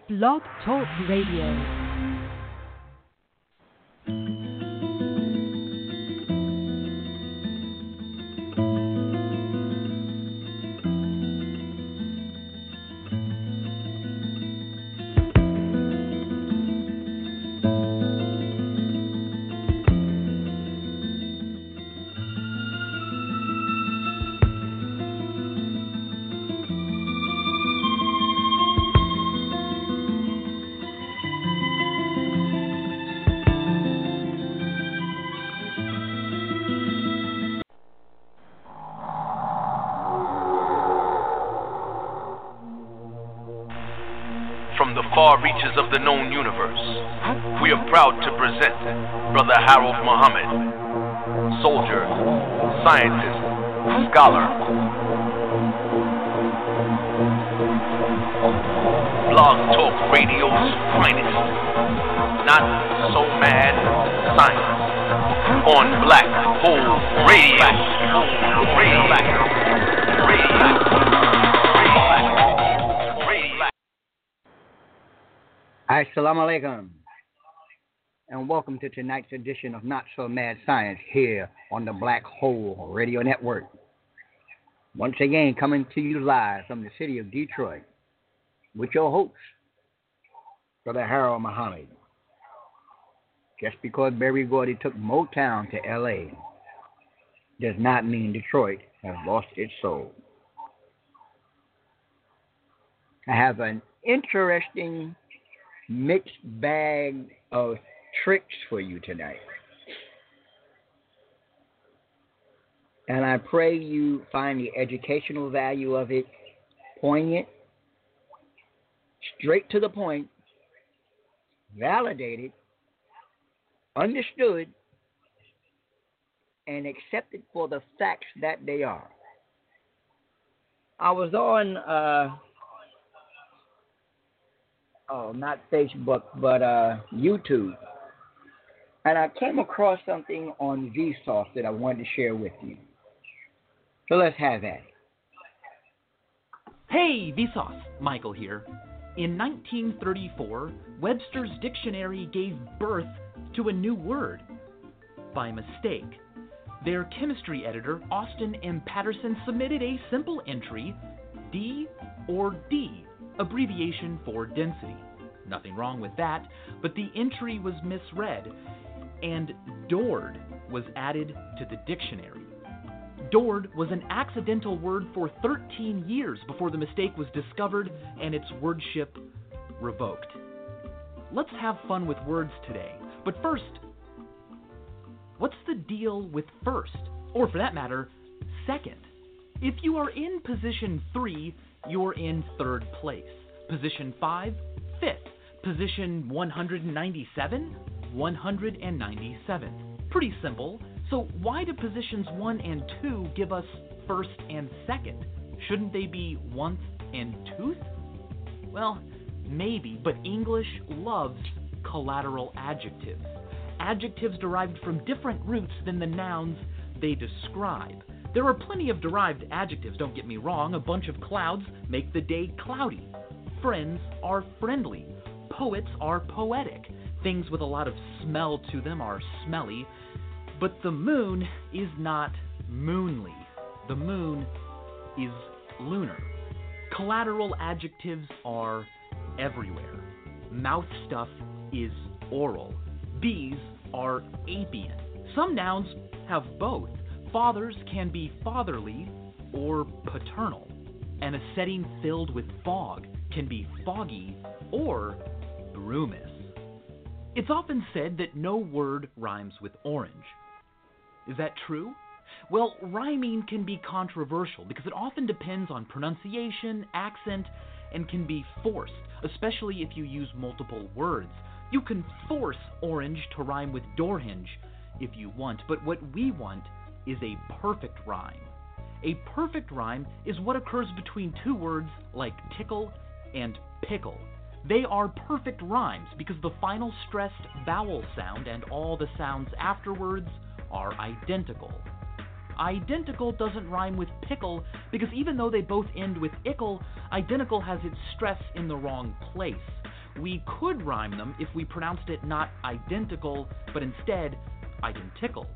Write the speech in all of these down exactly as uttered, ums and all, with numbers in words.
Blog Talk Radio. Far reaches of the known universe, we are proud to present Brother Harold Muhammad, soldier, scientist, scholar, Blog Talk Radio's finest, not so mad science, on Black Hole Radio. Radio. Radio. Assalamu alaikum, and welcome to tonight's edition of Not So Mad Science here on the Black Hole Radio Network. Once again, coming to you live from the city of Detroit with your host, Brother Harold Muhammad. Just because Berry Gordy took Motown to L A does not mean Detroit has lost its soul. I have an interesting mixed bag of tricks for you tonight. And I pray you find the educational value of it poignant, straight to the point, validated, understood, and accepted for the facts that they are. I was on uh Oh, not Facebook, but uh, YouTube. And I came across something on Vsauce that I wanted to share with you. So let's have that. Hey, Vsauce, Michael here. In nineteen thirty-four, Webster's Dictionary gave birth to a new word. By mistake. Their chemistry editor, Austin M. Patterson, submitted a simple entry, D or D, abbreviation for density. Nothing wrong with that, but the entry was misread, and Dord was added to the dictionary. Dord was an accidental word for thirteen years before the mistake was discovered and its wordship revoked. Let's have fun with words today, but first, what's the deal with first, or for that matter, second? If you are in position three, you're in third place. Position five, fifth. Position one hundred ninety-seven, one hundred ninety-seventh. Pretty simple. So why do positions one and two give us first and second? Shouldn't they be oneth and tooth? Well, maybe, but English loves collateral adjectives. Adjectives derived from different roots than the nouns they describe. There are plenty of derived adjectives, don't get me wrong. A bunch of clouds make the day cloudy. Friends are friendly. Poets are poetic. Things with a lot of smell to them are smelly. But the moon is not moonly. The moon is lunar. Collateral adjectives are everywhere. Mouth stuff is oral. Bees are apian. Some nouns have both. Fathers can be fatherly or paternal, and a setting filled with fog can be foggy or brumous. It's often said that no word rhymes with orange. Is that true? Well, rhyming can be controversial because it often depends on pronunciation, accent, and can be forced, especially if you use multiple words. You can force orange to rhyme with door hinge if you want, but what we want is a perfect rhyme. A perfect rhyme is what occurs between two words like tickle and pickle. They are perfect rhymes because the final stressed vowel sound and all the sounds afterwards are identical. Identical doesn't rhyme with pickle because even though they both end with ickle, identical has its stress in the wrong place. we could rhyme them if we pronounced it not identical, but instead identical.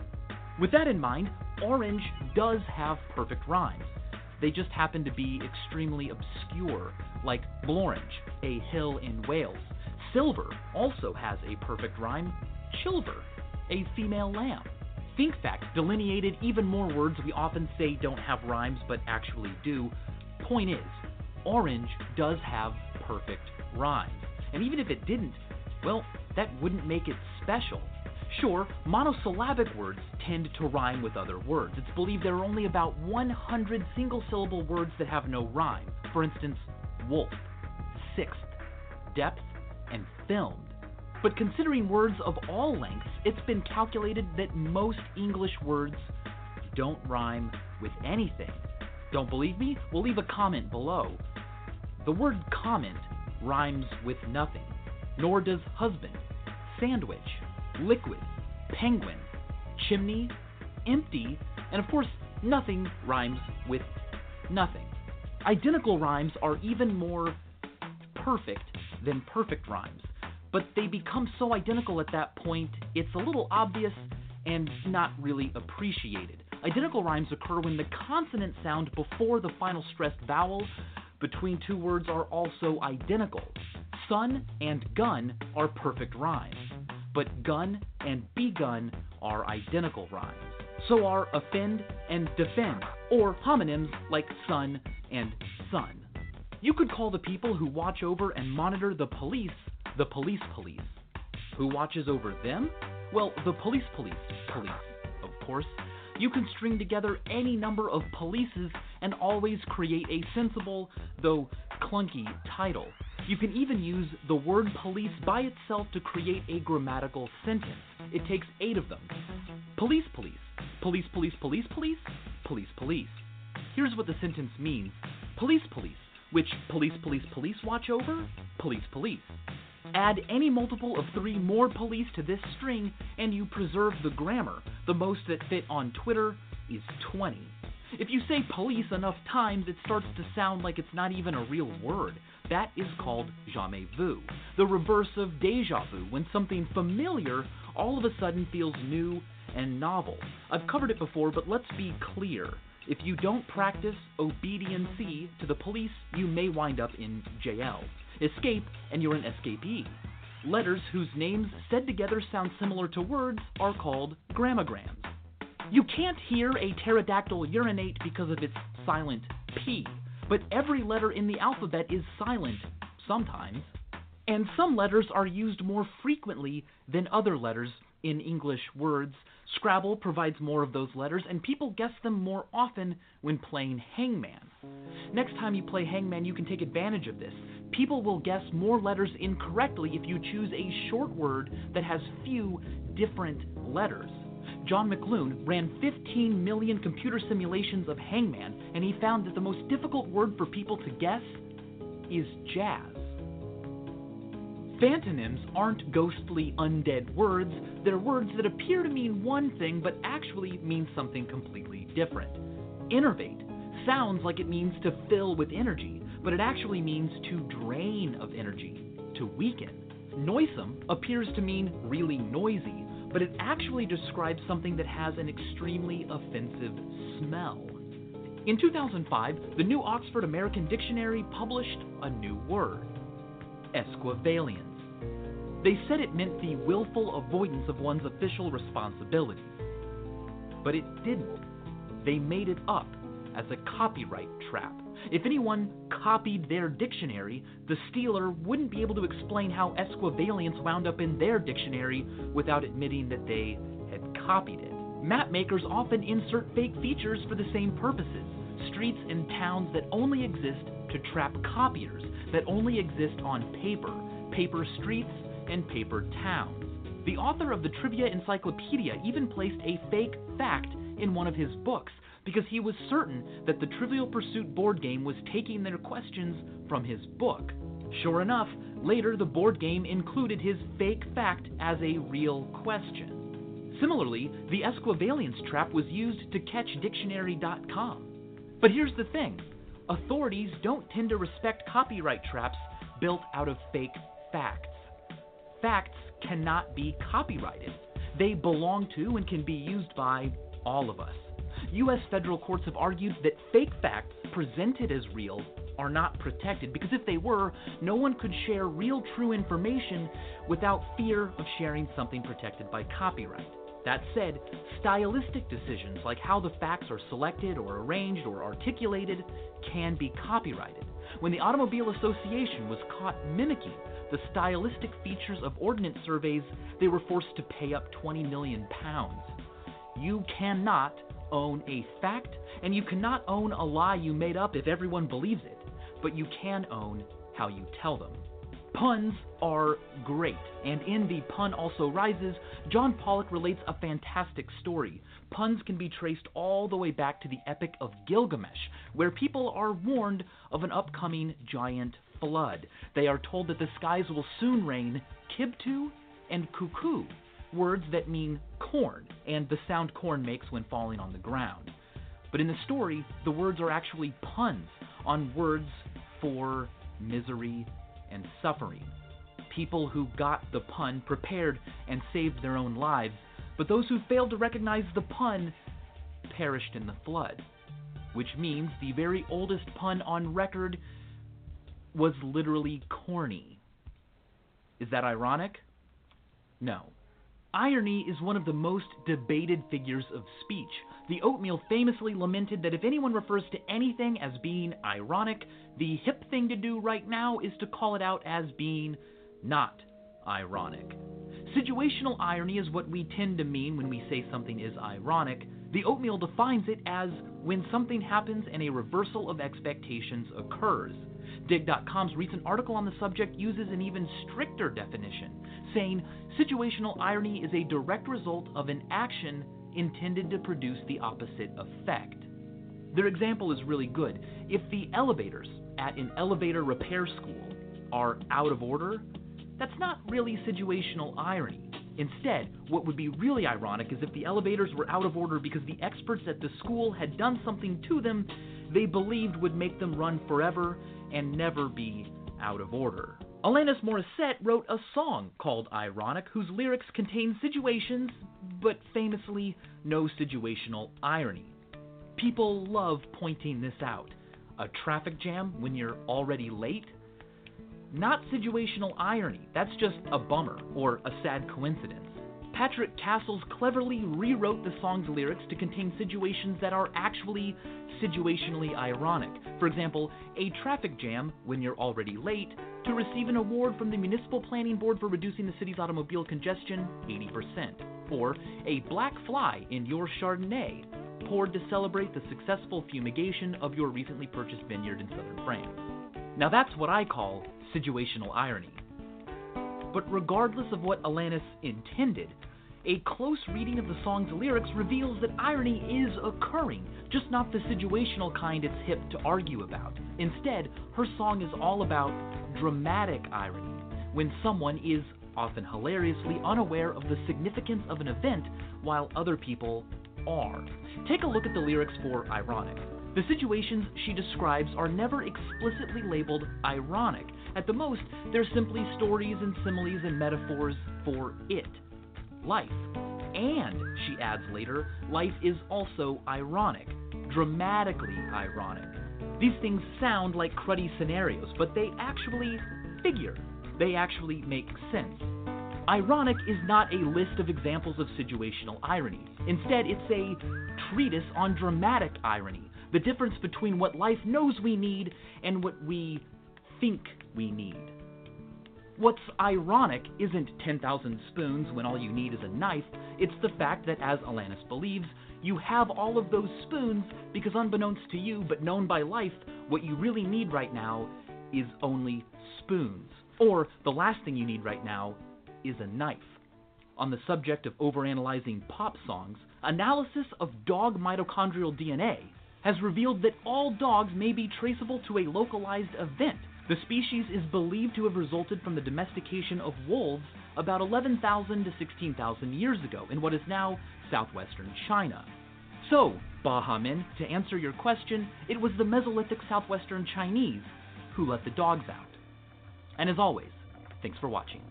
With that in mind, orange does have perfect rhymes. They just happen to be extremely obscure, like Blorange, a hill in Wales. Silver also has a perfect rhyme, Chilver, a female lamb. ThinkFact delineated even more words we often say don't have rhymes but actually do. Point is, orange does have perfect rhymes. And even if it didn't, well, that wouldn't make it special. Sure, monosyllabic words tend to rhyme with other words. It's believed there are only about one hundred single-syllable words that have no rhyme. For instance, wolf, sixth, depth, and filmed. But considering words of all lengths, it's been calculated that most English words don't rhyme with anything. Don't believe me? Well, leave a comment below. The word comment rhymes with nothing, nor does husband, sandwich, liquid, penguin, chimney, empty, and of course, nothing rhymes with nothing. Identical rhymes are even more perfect than perfect rhymes, but they become so identical at that point, it's a little obvious and not really appreciated. Identical rhymes occur when the consonant sound before the final stressed vowel between two words are also identical. Sun and gun are perfect rhymes, but gun and begun are identical rhymes. So are offend and defend, or homonyms like son and son. You could call the people who watch over and monitor the police the police police. Who watches over them? Well, the police police police, of course. You can string together any number of polices and always create a sensible, though clunky, title. You can even use the word police by itself to create a grammatical sentence. It takes eight of them. Police police. Police police police police. Police police. Here's what the sentence means. Police police. Which police police police watch over? Police police. Add any multiple of three more police to this string, and you preserve the grammar. The most that fit on Twitter is twenty. If you say police enough times, it starts to sound like it's not even a real word. That is called jamais vu, the reverse of déjà vu, when something familiar all of a sudden feels new and novel. I've covered it before, but let's be clear. If you don't practice obediency to the police, you may wind up in jail. Escape, and you're an escapee. Letters whose names said together sound similar to words are called grammograms. You can't hear a pterodactyl urinate because of its silent P, but every letter in the alphabet is silent sometimes. And some letters are used more frequently than other letters in English words. Scrabble provides more of those letters, and people guess them more often when playing Hangman. Next time you play Hangman, you can take advantage of this. People will guess more letters incorrectly if you choose a short word that has few different letters. John McLoone ran fifteen million computer simulations of Hangman, and he found that the most difficult word for people to guess is jazz. Fantonyms aren't ghostly undead words. They're words that appear to mean one thing but actually mean something completely different. Innervate sounds like it means to fill with energy, but it actually means to drain of energy, to weaken. Noisome appears to mean really noisy, but it actually describes something that has an extremely offensive smell. In two thousand five, the New Oxford American Dictionary published a new word, esquivalience. They said it meant the willful avoidance of one's official responsibilities. But it didn't. They made it up as a copyright trap. If anyone copied their dictionary, the stealer wouldn't be able to explain how esquivalience wound up in their dictionary without admitting that they had copied it. Map makers often insert fake features for the same purposes. Streets and towns that only exist to trap copiers, that only exist on paper, paper streets, and paper towns. The author of the Trivia Encyclopedia even placed a fake fact in one of his books because he was certain that the Trivial Pursuit board game was taking their questions from his book. Sure enough, later the board game included his fake fact as a real question. Similarly, the esquivalience trap was used to catch dictionary dot com. But here's the thing. Authorities don't tend to respect copyright traps built out of fake facts. Facts cannot be copyrighted. They belong to and can be used by all of us. U S federal courts have argued that fake facts presented as real are not protected because if they were, no one could share real, true information without fear of sharing something protected by copyright. That said, stylistic decisions like how the facts are selected or arranged or articulated can be copyrighted. When the Automobile Association was caught mimicking the stylistic features of ordnance surveys, they were forced to pay up twenty million pounds. You cannot own a fact, and you cannot own a lie you made up if everyone believes it, but you can own how you tell them. Puns are great, and in The Pun Also Rises, John Pollock relates a fantastic story. Puns can be traced all the way back to the Epic of Gilgamesh, where people are warned of an upcoming giant flood. They are told that the skies will soon rain kibtu and cuckoo, words that mean corn, and the sound corn makes when falling on the ground. But in the story, the words are actually puns on words for misery and suffering. People who got the pun prepared and saved their own lives, but those who failed to recognize the pun perished in the flood, which means the very oldest pun on record was literally corny. Is that ironic? No. Irony is one of the most debated figures of speech. The Oatmeal famously lamented that if anyone refers to anything as being ironic, the hip thing to do right now is to call it out as being not ironic. Situational irony is what we tend to mean when we say something is ironic. The Oatmeal defines it as when something happens and a reversal of expectations occurs. Dig dot com's recent article on the subject uses an even stricter definition, saying situational irony is a direct result of an action intended to produce the opposite effect. Their example is really good. If the elevators at an elevator repair school are out of order, that's not really situational irony. Instead, what would be really ironic is if the elevators were out of order because the experts at the school had done something to them they believed would make them run forever and never be out of order. Alanis Morissette wrote a song called Ironic, whose lyrics contain situations, but famously no situational irony. People love pointing this out. A traffic jam when you're already late? Not situational irony, that's just a bummer or a sad coincidence. Patrick Castles cleverly rewrote the song's lyrics to contain situations that are actually situationally ironic. For example, a traffic jam when you're already late to receive an award from the Municipal Planning Board for reducing the city's automobile congestion eighty percent. Or a black fly in your Chardonnay poured to celebrate the successful fumigation of your recently purchased vineyard in southern France. Now that's what I call situational irony. But regardless of what Alanis intended, a close reading of the song's lyrics reveals that irony is occurring, just not the situational kind it's hip to argue about. Instead, her song is all about dramatic irony, when someone is, often hilariously, unaware of the significance of an event while other people are. Take a look at the lyrics for Ironic. The situations she describes are never explicitly labeled ironic. At the most, they're simply stories and similes and metaphors for it, life. And, she adds later, life is also ironic, dramatically ironic. These things sound like cruddy scenarios, but they actually figure. They actually make sense. Ironic is not a list of examples of situational irony. Instead, it's a treatise on dramatic irony, the difference between what life knows we need and what we think we need. What's ironic isn't ten thousand spoons when all you need is a knife. It's the fact that, as Alanis believes, you have all of those spoons because unbeknownst to you, but known by life, what you really need right now is only spoons. Or the last thing you need right now is a knife. On the subject of overanalyzing pop songs, analysis of dog mitochondrial D N A has revealed that all dogs may be traceable to a localized event. The species is believed to have resulted from the domestication of wolves about eleven thousand to sixteen thousand years ago in what is now southwestern China. So, Bahamin, to answer your question, it was the Mesolithic southwestern Chinese who let the dogs out. And as always, Thanks for watching.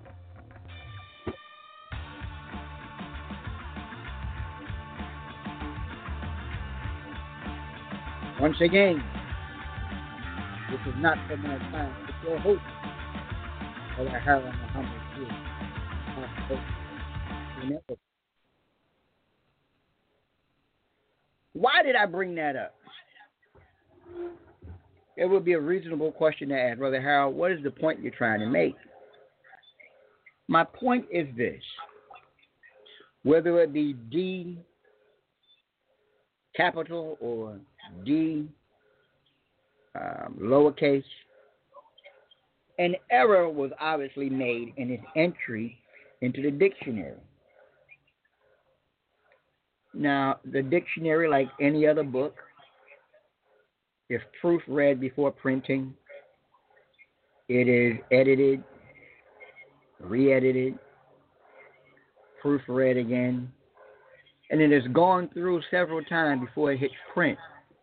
Once again, this is not for my time. It's your host, Brother Harold Muhammad here. Why did I bring that up? It would be a reasonable question to ask, Brother Harold, what is the point you're trying to make? My point is this. Whether it be D capital or D um, lowercase, an error was obviously made in its entry into the dictionary. Now, the dictionary, like any other book, is proofread before printing. It is edited, re-edited, proofread again, and it has gone through several times before it hits print.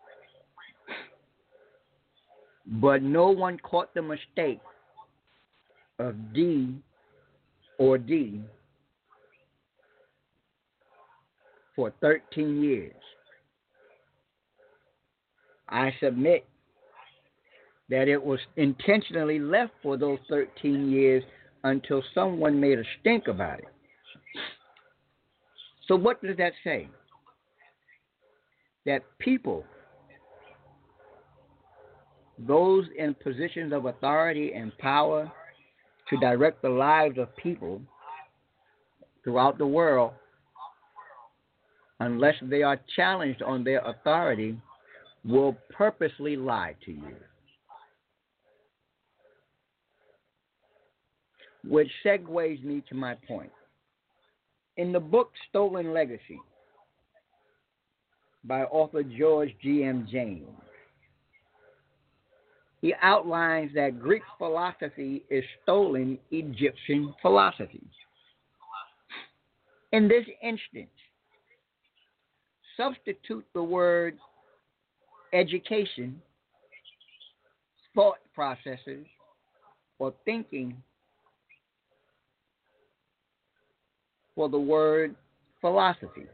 But no one caught the mistake of D or D for thirteen years. I submit that it was intentionally left for those thirteen years until someone made a stink about it. So what does that say? That people, those in positions of authority and power to direct the lives of people throughout the world, unless they are challenged on their authority, will purposely lie to you. Which segues me to my point. In the book Stolen Legacy by author George G M James, he outlines that Greek philosophy is stolen Egyptian philosophy. In this instance, substitute the word education, thought processes, or thinking for the word philosophy.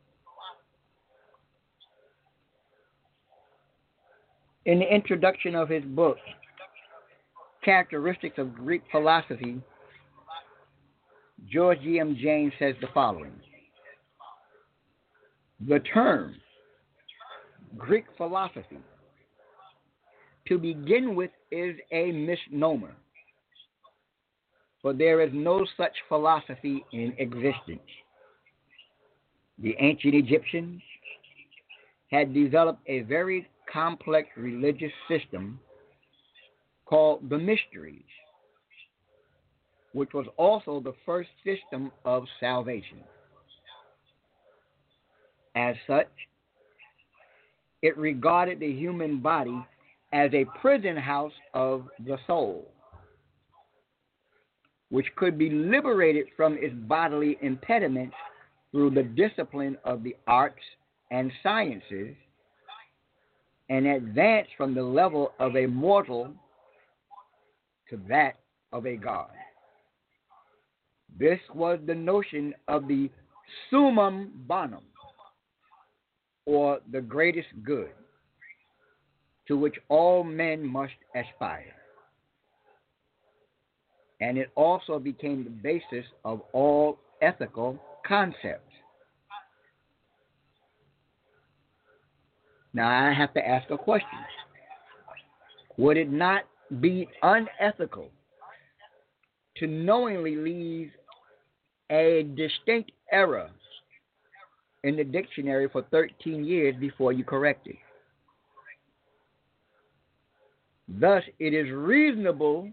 In the introduction of his book, Characteristics of Greek Philosophy, George G M James says the following. The term Greek philosophy, to begin with, is a misnomer, for there is no such philosophy in existence. The ancient Egyptians had developed a very complex religious system called the Mysteries, which was also the first system of salvation. As such, it regarded the human body as a prison house of the soul, which could be liberated from its bodily impediments through the discipline of the arts and sciences and advance from the level of a mortal to that of a god. This was the notion of the summum bonum, or the greatest good, to which all men must aspire. And it also became the basis of all ethical concepts. Now I have to ask a question. Would it not be unethical to knowingly leave a distinct error in the dictionary for thirteen years before you correct it? Thus, it is reasonable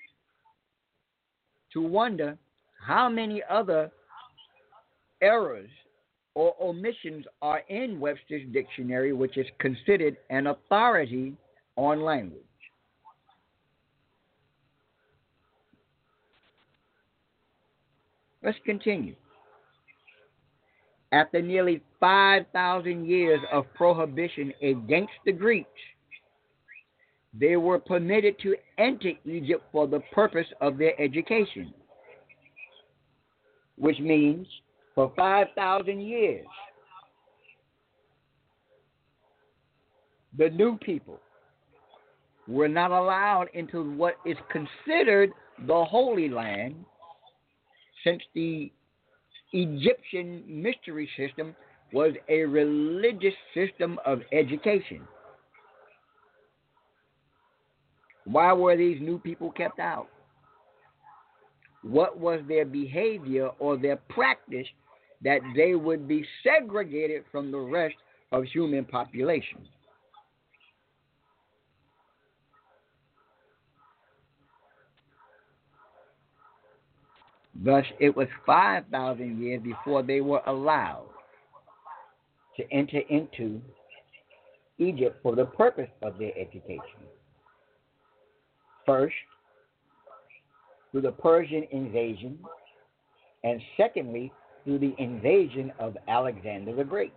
to wonder how many other errors or omissions are in Webster's dictionary, which is considered an authority on language. Let's continue. After nearly five thousand years of prohibition against the Greeks, they were permitted to enter Egypt for the purpose of their education, which means for five thousand years, the new people were not allowed into what is considered the Holy Land, since the Egyptian mystery system was a religious system of education. Why were these new people kept out? What was their behavior or their practice that they would be segregated from the rest of human population? Thus, it was five thousand years before they were allowed to enter into Egypt for the purpose of their education. First, through the Persian invasion, and secondly, through the invasion of Alexander the Great.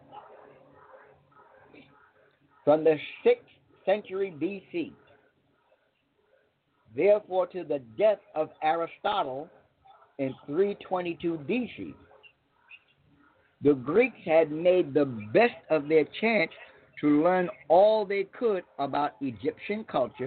From the sixth century B C, therefore, to the death of Aristotle in three twenty-two B C, the Greeks had made the best of their chance to learn all they could about Egyptian culture.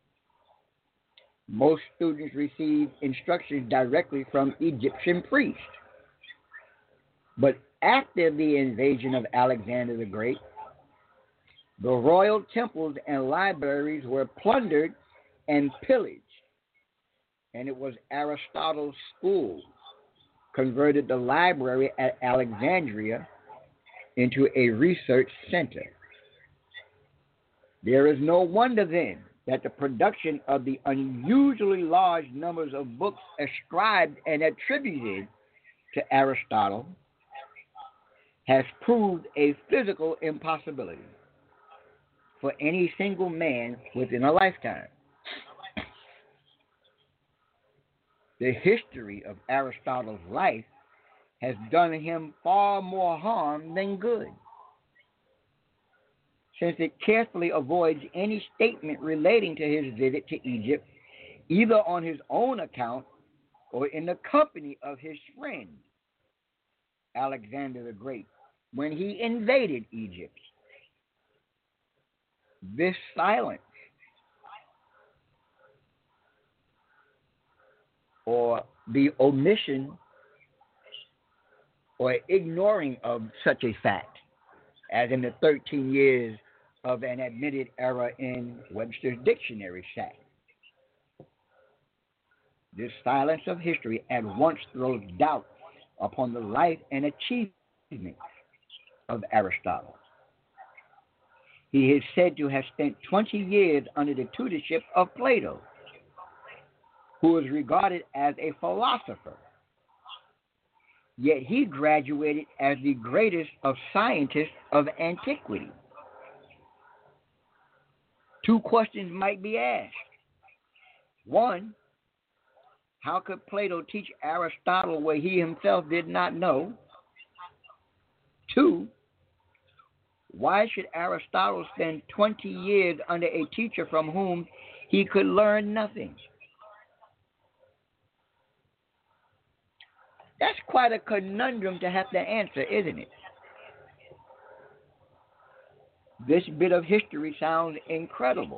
Most students received instructions directly from Egyptian priests. But after the invasion of Alexander the Great, the royal temples and libraries were plundered and pillaged, and it was Aristotle's school converted the library at Alexandria into a research center. There is no wonder then that the production of the unusually large numbers of books ascribed and attributed to Aristotle has proved a physical impossibility for any single man within a lifetime. The history of Aristotle's life has done him far more harm than good, since it carefully avoids any statement relating to his visit to Egypt, either on his own account or in the company of his friend, Alexander the Great, when he invaded Egypt. This silence or the omission or ignoring of such a fact, as in the thirteen years of an admitted error in Webster's dictionary fact. This silence of history at once throws doubt upon the life and achievements of Aristotle. He is said to have spent twenty years under the tutorship of Plato, who was regarded as a philosopher. Yet he graduated as the greatest of scientists of antiquity. Two questions might be asked. One, how could Plato teach Aristotle what he himself did not know? Two, why should Aristotle spend twenty years under a teacher from whom he could learn nothing? That's quite a conundrum to have to answer, isn't it? This bit of history sounds incredible.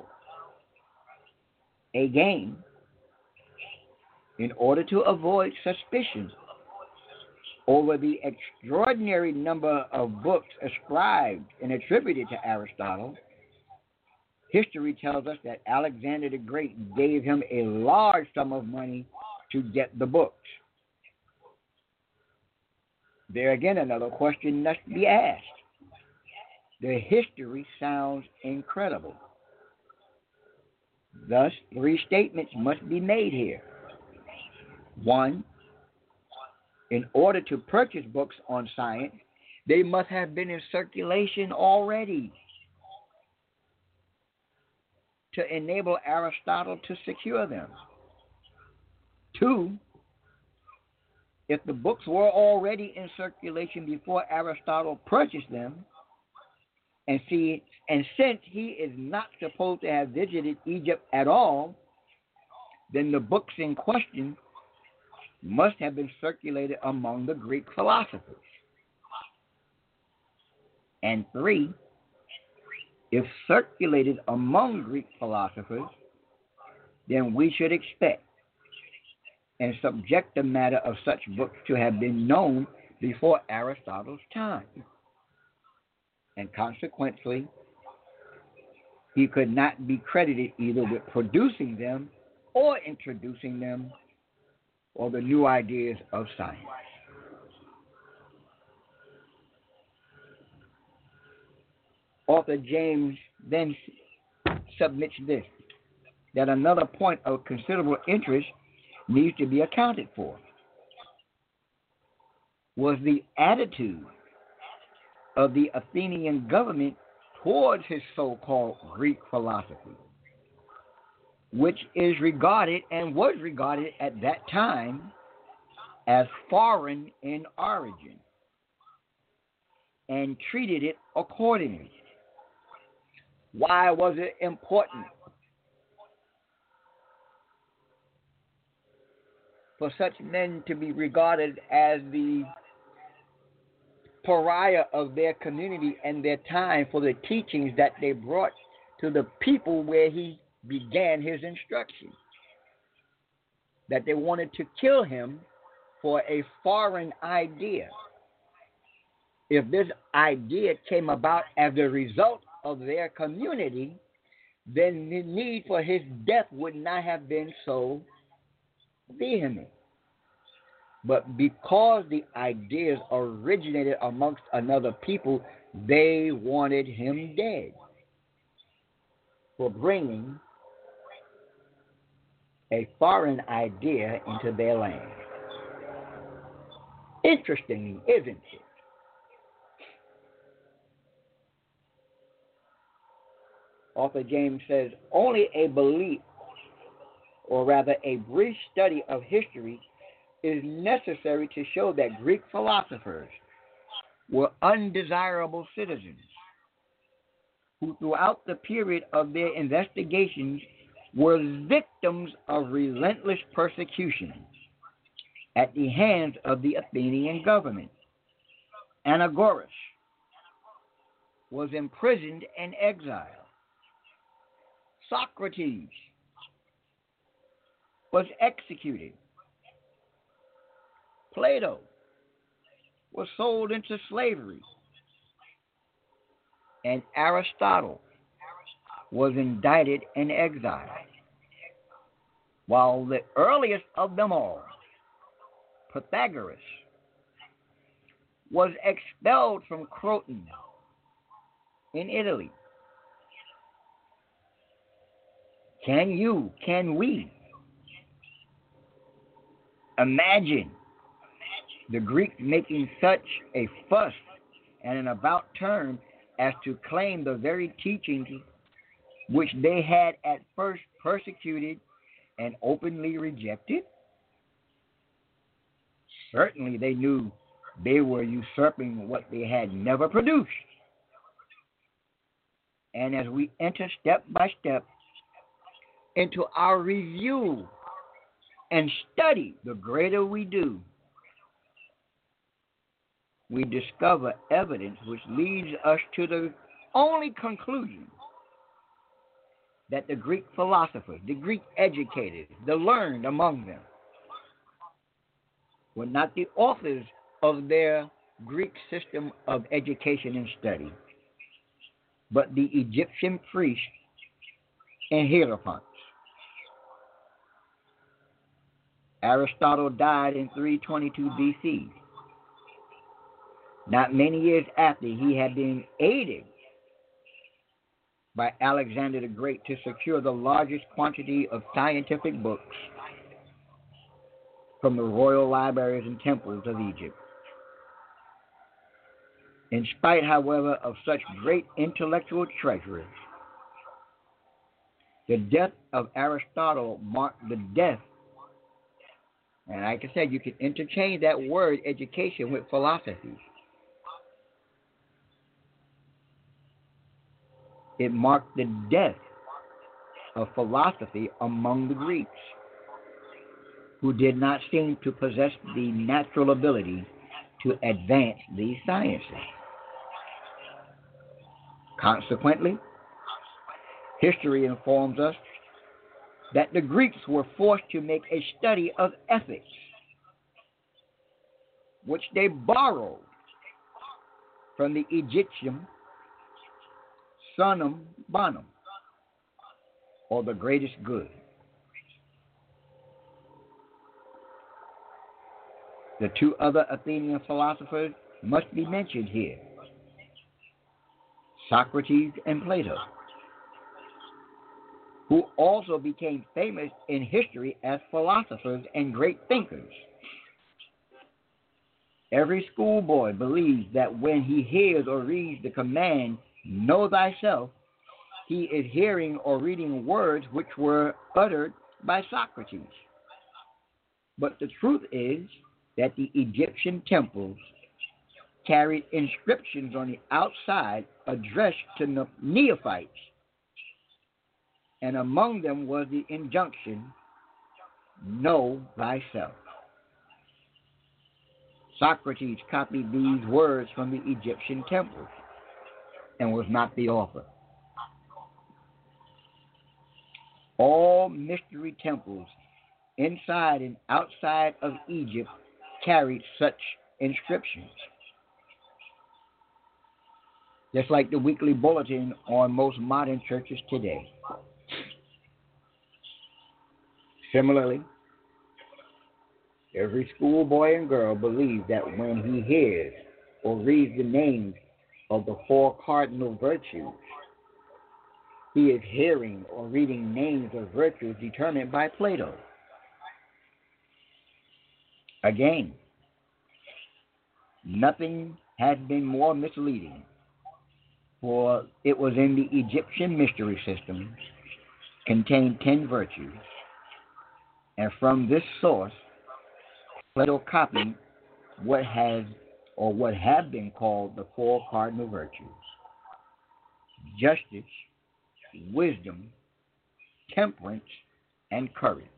Again, in order to avoid suspicion over the extraordinary number of books ascribed and attributed to Aristotle, history tells us that Alexander the Great gave him a large sum of money to get the books. There again, another question must be asked. The history sounds incredible. Thus, three statements must be made here. One, in order to purchase books on science, they must have been in circulation already to enable Aristotle to secure them. Two, if the books were already in circulation before Aristotle purchased them, And see, and since he is not supposed to have visited Egypt at all, then the books in question must have been circulated among the Greek philosophers. And three, if circulated among Greek philosophers, then we should expect and subject the matter of such books to have been known before Aristotle's time. And consequently, he could not be credited either with producing them or introducing them or the new ideas of science. Author James then submits this, that another point of considerable interest needs to be accounted for, was the attitude of the Athenian government towards his so-called Greek philosophy, which is regarded and was regarded at that time as foreign in origin, and treated it accordingly. Why was it important for such men to be regarded as the pariah of their community and their time for the teachings that they brought to the people where he began his instruction? That they wanted to kill him for a foreign idea. If this idea came about as a result of their community, then the need for his death would not have been so vehement. But because the ideas originated amongst another people, they wanted him dead for bringing a foreign idea into their land. Interesting, isn't it? Author James says, only a belief, or rather a brief study of history, is necessary to show that Greek philosophers were undesirable citizens who throughout the period of their investigations were victims of relentless persecution at the hands of the Athenian government. Anaxagoras was imprisoned and exiled. Socrates was executed. Plato was sold into slavery. And Aristotle was indicted and exiled. While the earliest of them all, Pythagoras, was expelled from Croton in Italy. Can you, can we imagine the Greeks making such a fuss and an about turn as to claim the very teachings which they had at first persecuted and openly rejected? Certainly they knew they were usurping what they had never produced. And as we enter step by step into our review and study, the greater we do, we discover evidence which leads us to the only conclusion that the Greek philosophers, the Greek educators, the learned among them, were not the authors of their Greek system of education and study, but the Egyptian priests and hierophants. Aristotle died in three twenty-two B C, not many years after he had been aided by Alexander the Great to secure the largest quantity of scientific books from the royal libraries and temples of Egypt. In spite, however, of such great intellectual treasures, the death of Aristotle marked the death. And like I said, you can interchange that word education with philosophy. It marked the death of philosophy among the Greeks, who did not seem to possess the natural ability to advance these sciences. Consequently, history informs us that the Greeks were forced to make a study of ethics, which they borrowed from the Egyptian Summum Bonum, or the greatest good. The two other Athenian philosophers must be mentioned here, Socrates and Plato, who also became famous in history as philosophers and great thinkers. Every schoolboy believes that when he hears or reads the command, "Know thyself," he is hearing or reading words which were uttered by Socrates. But the truth is that the Egyptian temples carried inscriptions on the outside addressed to neophytes, and among them was the injunction, "Know thyself." Socrates copied these words from the Egyptian temples and was not the author. All mystery temples inside and outside of Egypt carried such inscriptions, just like the weekly bulletin on most modern churches today. Similarly, every schoolboy and girl believes that when he hears or reads the names of the four cardinal virtues, he is hearing or reading names of virtues determined by Plato. Again, nothing has been more misleading, for it was in the Egyptian mystery system contained ten virtues, and from this source, Plato copied what has or what have been called the four cardinal virtues: justice, wisdom, temperance, and courage.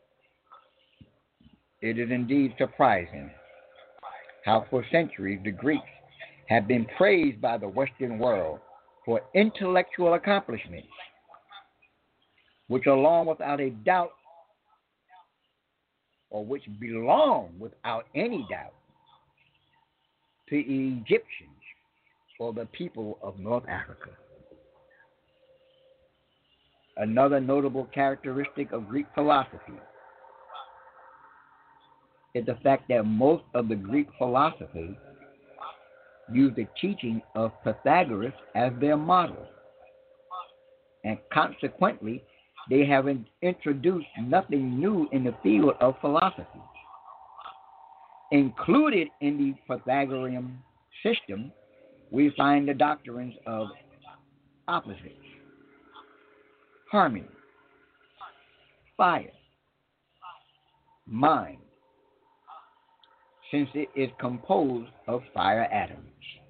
It is indeed surprising how for centuries the Greeks have been praised by the Western world for intellectual accomplishments, which along without a doubt, or which belong without any doubt, to the Egyptians or the people of North Africa. Another notable characteristic of Greek philosophy is the fact that most of the Greek philosophers used the teaching of Pythagoras as their model, and consequently, they have introduced nothing new in the field of philosophy. Included in the Pythagorean system, we find the doctrines of opposites, harmony, fire, mind, since it is composed of fire atoms,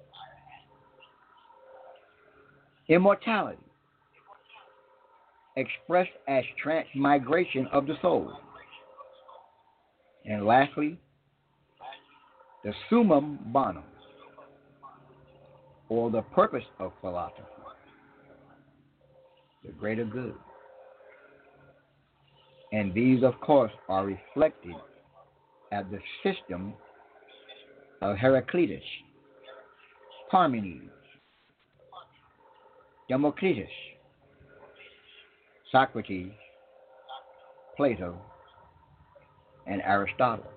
immortality, expressed as transmigration of the soul, and lastly, the summum bonum, or the purpose of philosophy, the greater good. And these, of course, are reflected at the system of Heraclitus, Parmenides, Democritus, Socrates, Plato, and Aristotle.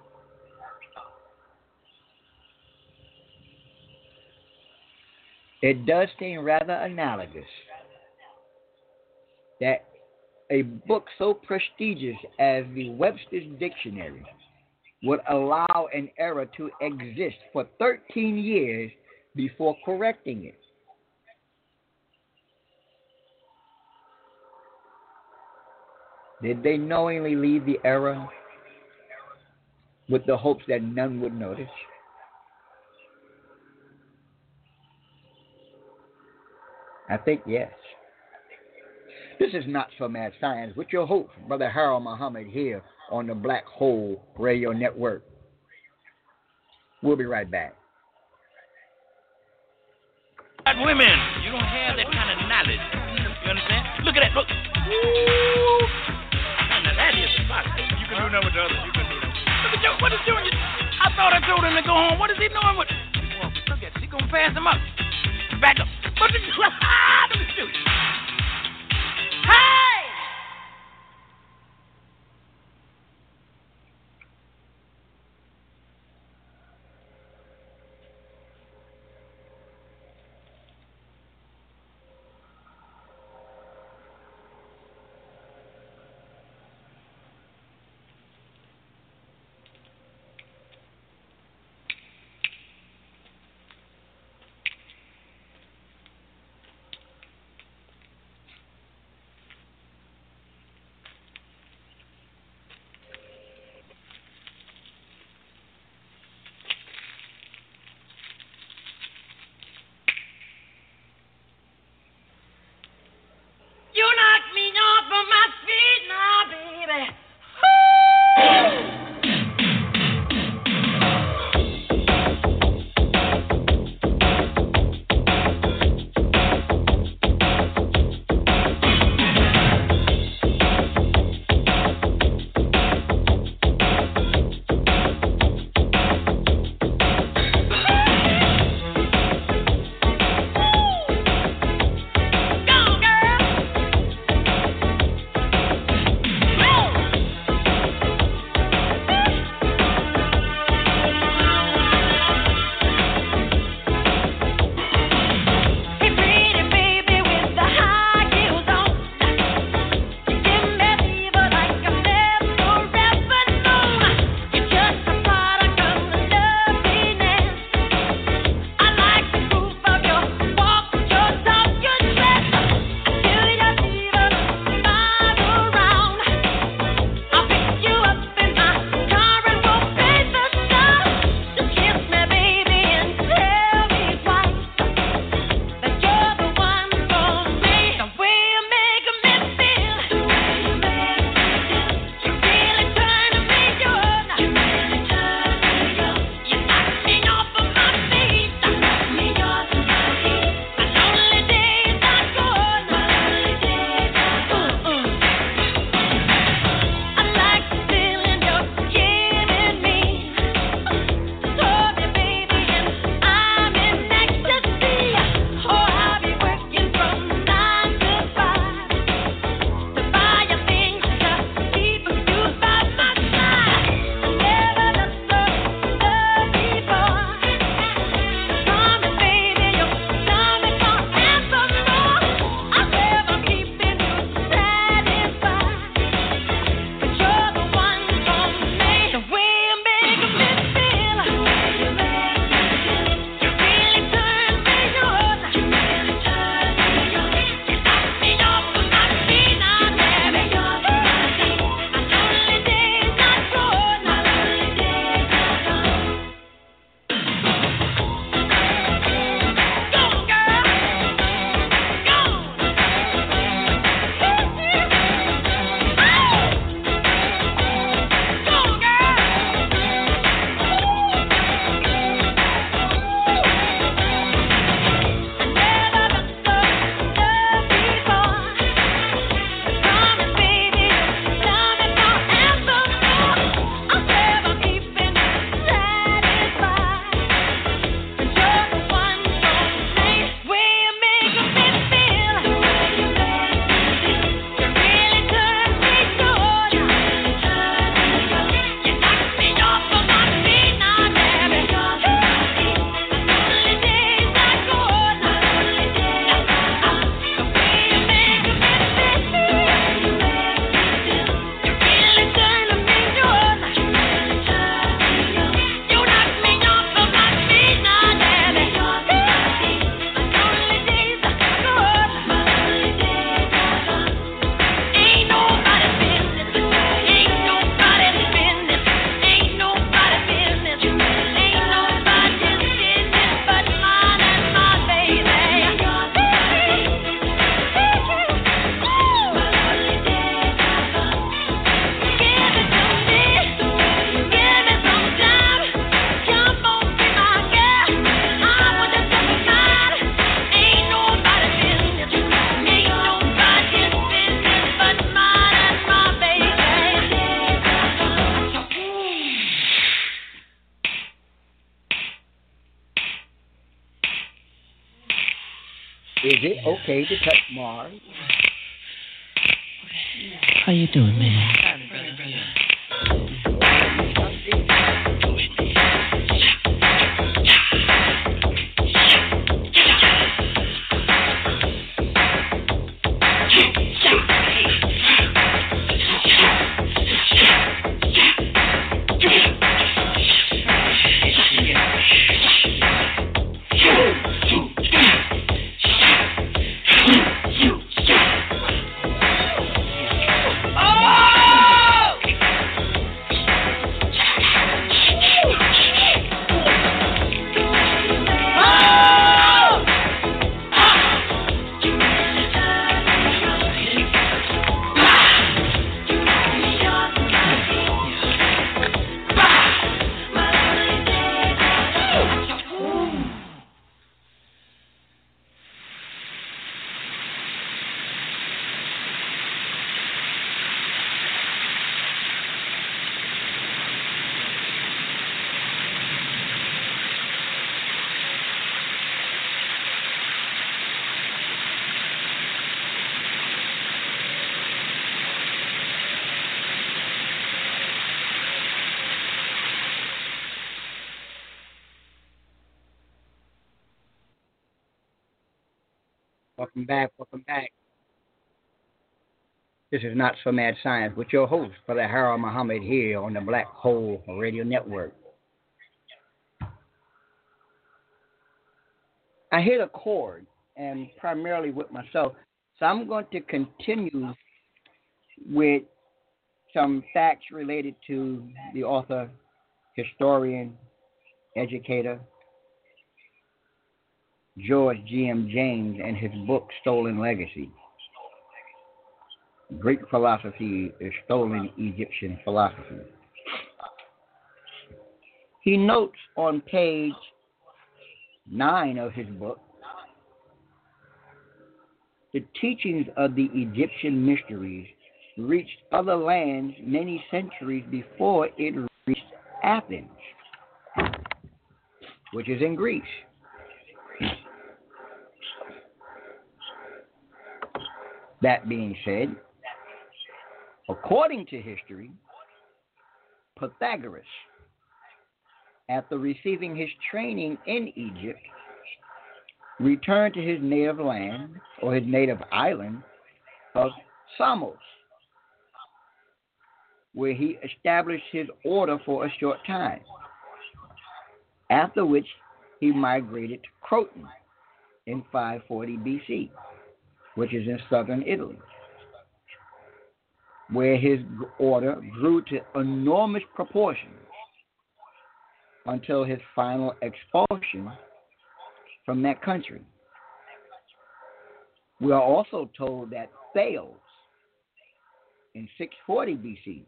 It does seem rather analogous that a book so prestigious as the Webster's Dictionary would allow an error to exist for thirteen years before correcting it. Did they knowingly leave the error with the hopes that none would notice? I think yes. This is Not So Mad Science with your host, Brother Harold Muhammad, here on the Black Hole Radio Network. We'll be right back. Women, you don't have that kind of knowledge. You understand? Look at that. Look. Woo! Now that is a box. You can do nothing with the others. You can do nothing. Look at Joe. What is doing? I thought I told him to go home. What is he doing with? Well, look at. She gonna pass him up. Back up. What is? Ah! Look at you. Hey! Is it okay to touch Mars? How you doing, man? Welcome back, welcome back. This is Not So Mad Science with your host, Brother Harold Muhammad, here on the Black Hole Radio Network. I hit a chord, and primarily with myself, so I'm going to continue with some facts related to the author, historian, educator, George G M James, and his book, Stolen Legacy. Greek philosophy is stolen Egyptian philosophy. He notes on page nine of his book, the teachings of the Egyptian mysteries reached other lands many centuries before it reached Athens, which is in Greece. That being said, according to history, Pythagoras, after receiving his training in Egypt, returned to his native land, or his native island of Samos, where he established his order for a short time, after which he migrated to Croton in five forty B C, which is in southern Italy, where his order grew to enormous proportions until his final expulsion from that country. We are also told that Thales, in six forty B C,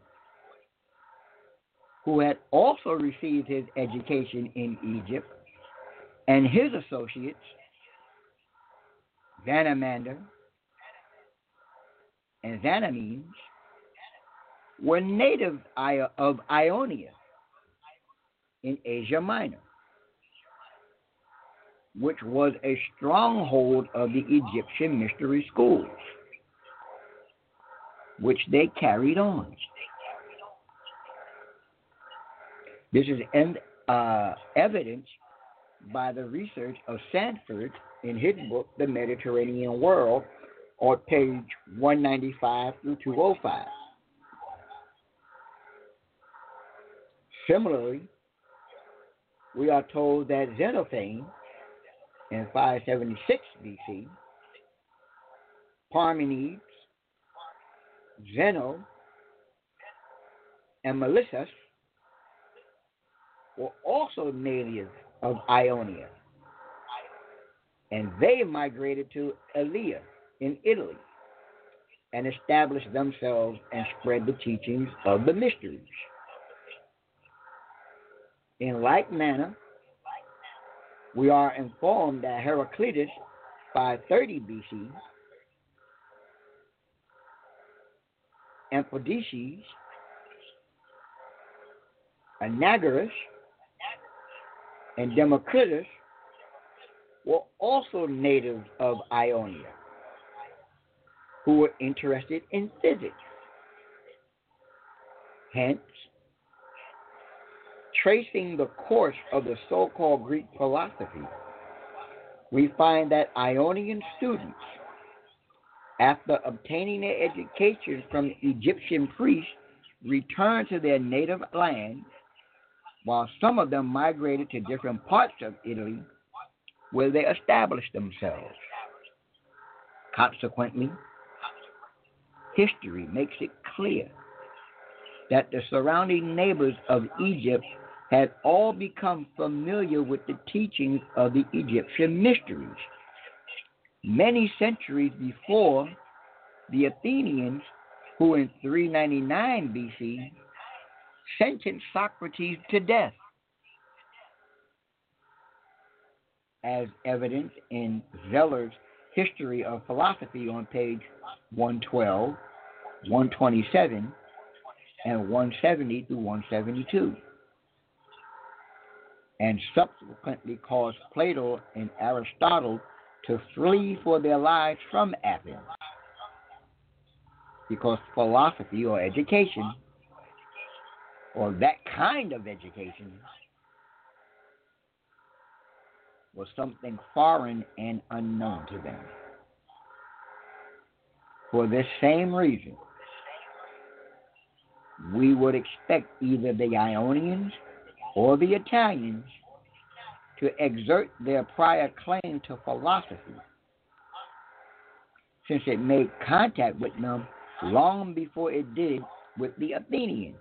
who had also received his education in Egypt, and his associates, Xanamander and Xanamenes, were natives of Ionia in Asia Minor, which was a stronghold of the Egyptian mystery schools, which they carried on. This is uh, evidenced by the research of Sanford in his book, The Mediterranean World, on page one ninety-five through two oh five. Similarly, we are told that Xenophon, in five seventy-six B C, Parmenides, Zeno, and Melissus were also natives of Ionia, and they migrated to Elea in Italy and established themselves and spread the teachings of the mysteries. In like manner, we are informed that Heraclitus, five thirty B C, Amphidices, Anaxagoras, and Democritus were also natives of Ionia who were interested in physics. Hence, tracing the course of the so-called Greek philosophy, we find that Ionian students, after obtaining their education from Egyptian priests, returned to their native land, while some of them migrated to different parts of Italy where they established themselves. Consequently, history makes it clear that the surrounding neighbors of Egypt had all become familiar with the teachings of the Egyptian mysteries. Many centuries before, the Athenians, who in three ninety-nine B C sentenced Socrates to death, as evidenced in Zeller's History of Philosophy on page one twelve, one twenty-seven, and one seventy through one seventy-two, and subsequently caused Plato and Aristotle to flee for their lives from Athens, because philosophy or education, or that kind of education, was something foreign and unknown to them. For this same reason, we would expect either the Ionians or the Italians to exert their prior claim to philosophy, since it made contact with them long before it did with the Athenians,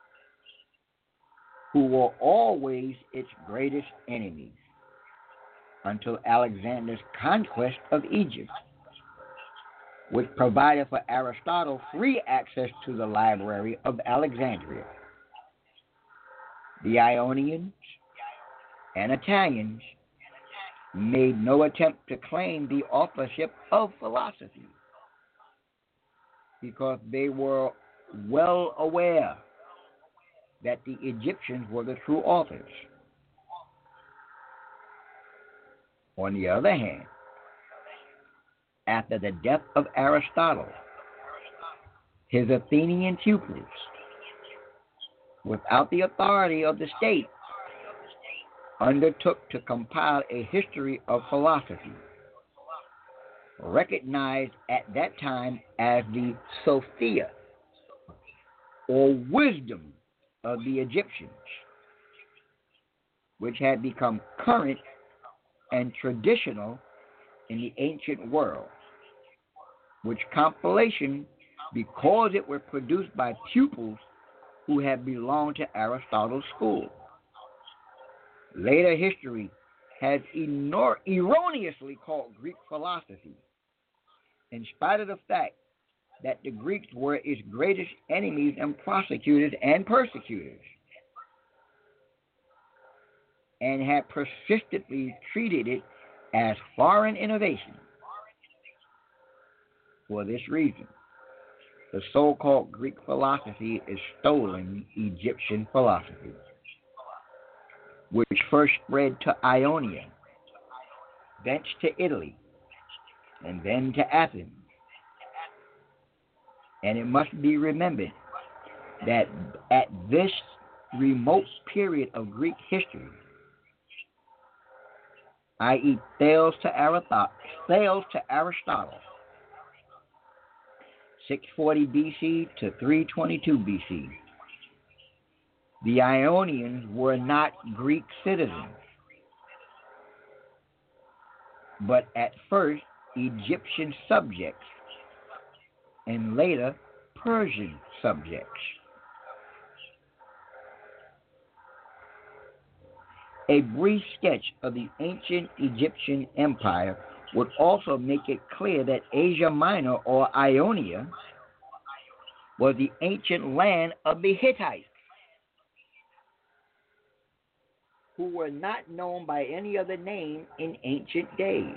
who were always its greatest enemies until Alexander's conquest of Egypt, which provided for Aristotle free access to the library of Alexandria. The Ionians and Italians made no attempt to claim the authorship of philosophy, because they were well aware that the Egyptians were the true authors. On the other hand, after the death of Aristotle, his Athenian pupils, without the authority of the state, undertook to compile a history of philosophy, recognized at that time as the Sophia, or wisdom of the Egyptians, which had become current and traditional in the ancient world, which compilation, because it was produced by pupils who had belonged to Aristotle's school. Later history has enor- erroneously called Greek philosophy, in spite of the fact that the Greeks were its greatest enemies and prosecutors and persecutors, and had persistently treated it as foreign innovation. For this reason, the so-called Greek philosophy is stolen Egyptian philosophy, which first spread to Ionia, thence to Italy, and then to Athens. And it must be remembered that at this remote period of Greek history, that is. Thales to Aristotle, Thales to Aristotle, six forty B C to three twenty-two B C, the Ionians were not Greek citizens, but at first Egyptian subjects, and later Persian subjects. A brief sketch of the ancient Egyptian empire would also make it clear that Asia Minor, or Ionia, was the ancient land of the Hittites, who were not known by any other name in ancient days.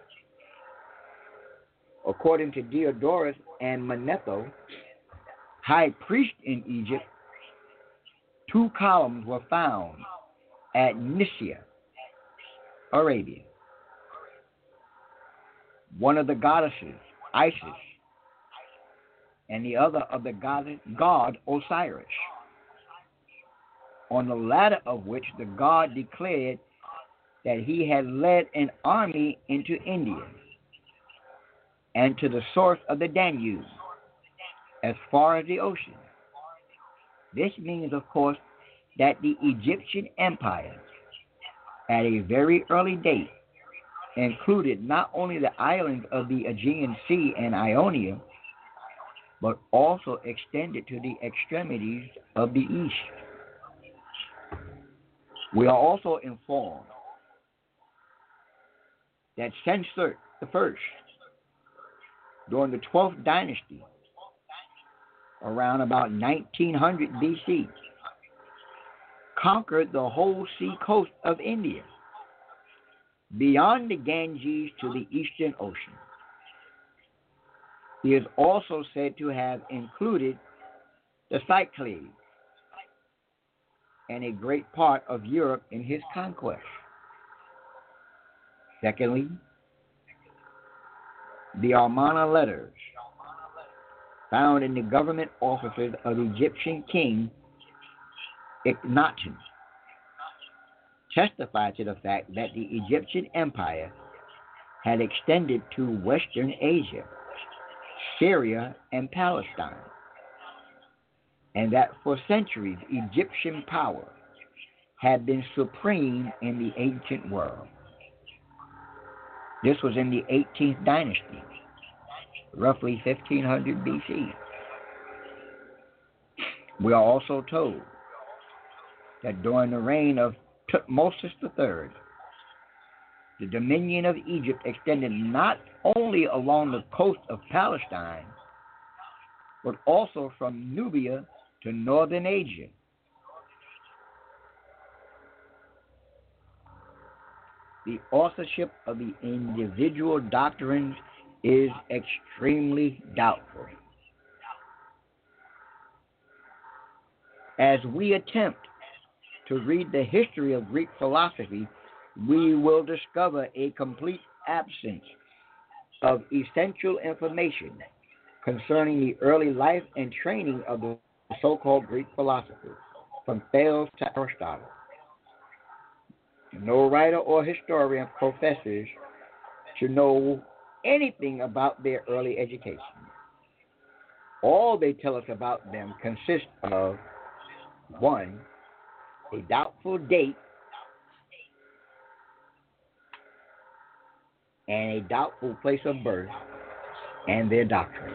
According to Diodorus and Manetho, high priest in Egypt, two columns were found at Nicaea, Arabia, one of the goddesses, Isis, and the other of the god, god Osiris, on the latter of which the god declared that he had led an army into India and to the source of the Danube, as far as the ocean. This means, of course, that the Egyptian Empire, at a very early date, included not only the islands of the Aegean Sea and Ionia, but also extended to the extremities of the east. We are also informed that Senusert the First, during the twelfth dynasty, around about nineteen hundred B C, conquered the whole sea coast of India, beyond the Ganges to the Eastern Ocean. He is also said to have included the Cyclades and a great part of Europe in his conquest. Secondly, the Amarna letters found in the government offices of Egyptian King Akhenaten testify to the fact that the Egyptian Empire had extended to Western Asia, Syria, and Palestine, and that for centuries Egyptian power had been supreme in the ancient world. This was in the eighteenth dynasty, roughly fifteen hundred B C. We are also told that during the reign of Tutmosis the Third, the dominion of Egypt extended not only along the coast of Palestine, but also from Nubia to northern Asia. The authorship of the individual doctrines is extremely doubtful. As we attempt to read the history of Greek philosophy, we will discover a complete absence of essential information concerning the early life and training of the so-called Greek philosophers, from Thales to Aristotle. No writer or historian professes to know anything about their early education. All they tell us about them consists of, one, a doubtful date and a doubtful place of birth and their doctrines.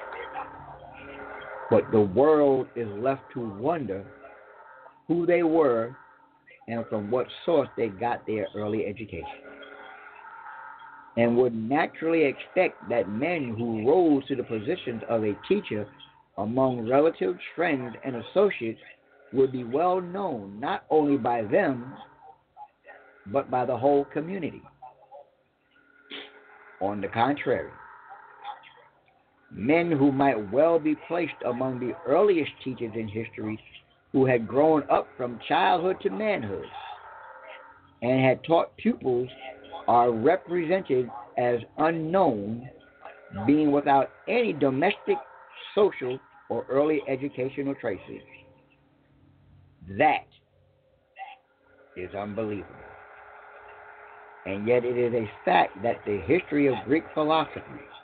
But the world is left to wonder who they were and from what source they got their early education, and would naturally expect that men who rose to the positions of a teacher among relatives, friends, and associates would be well known not only by them, but by the whole community. On the contrary, men who might well be placed among the earliest teachers in history, who had grown up from childhood to manhood and had taught pupils, are represented as unknown, being without any domestic, social, or early educational traces. That is unbelievable. And yet it is a fact that the history of Greek philosophy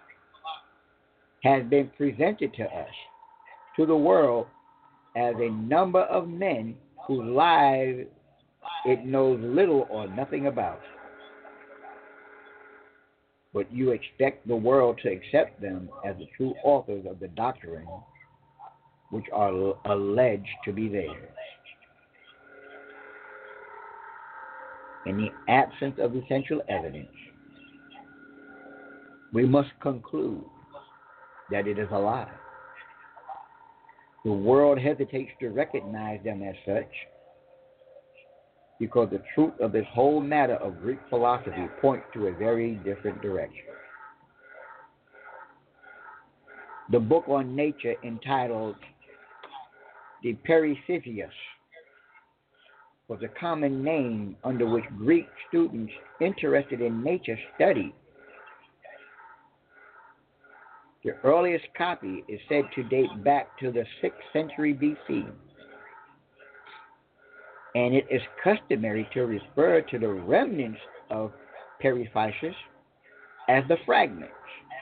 has been presented to us, to the world, as a number of men whose lives it knows little or nothing about. But you expect the world to accept them as the true authors of the doctrine which are alleged to be theirs. In the absence of essential evidence, we must conclude that it is a lie. The world hesitates to recognize them as such because the truth of this whole matter of Greek philosophy points to a very different direction. The book on nature entitled De Periphysis was a common name under which Greek students interested in nature studied The earliest copy is said to date back to the sixth century B C, and it is customary to refer to the remnants of Periphysis as the fragments.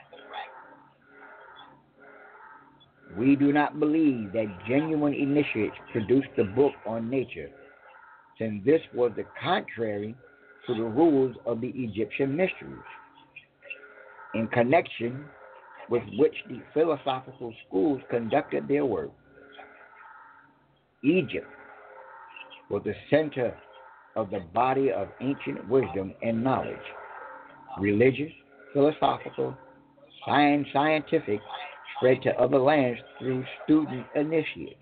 We do not believe that genuine initiates produced the book on nature, since this was the contrary to the rules of the Egyptian mysteries, in connection with which the philosophical schools conducted their work. Egypt was the center of the body of ancient wisdom and knowledge, religious, philosophical, science, scientific, spread to other lands through student initiates.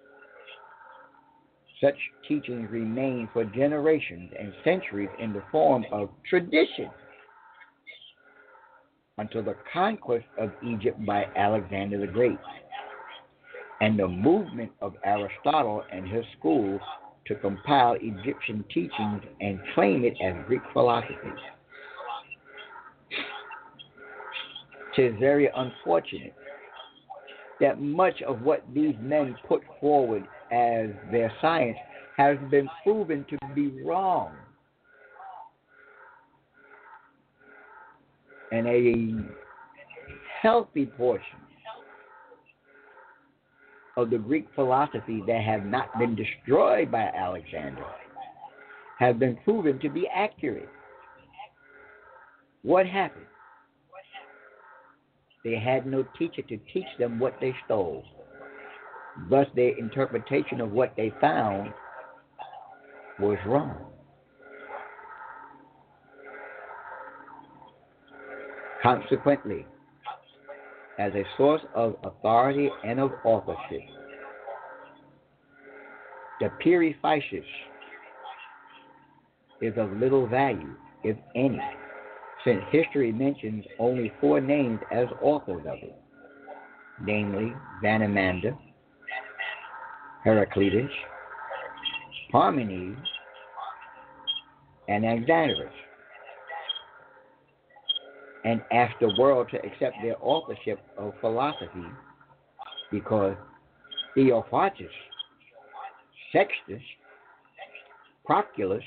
Such teachings remain for generations and centuries in the form of tradition until the conquest of Egypt by Alexander the Great and the movement of Aristotle and his school to compile Egyptian teachings and claim it as Greek philosophy. It is very unfortunate that much of what these men put forward as their science has been proven to be wrong. And a healthy portion of the Greek philosophy that have not been destroyed by Alexander have been proven to be accurate. What happened? They had no teacher to teach them what they stole. Thus, their interpretation of what they found was wrong. Consequently, as a source of authority and of authorship, the Periphysis is of little value, if any, since history mentions only four names as authors of it, namely Vanamander, Heraclitus, Parmenides, and Anaxagoras, and asked the world to accept their authorship of philosophy because Theophrastus, Sextus, Proclus,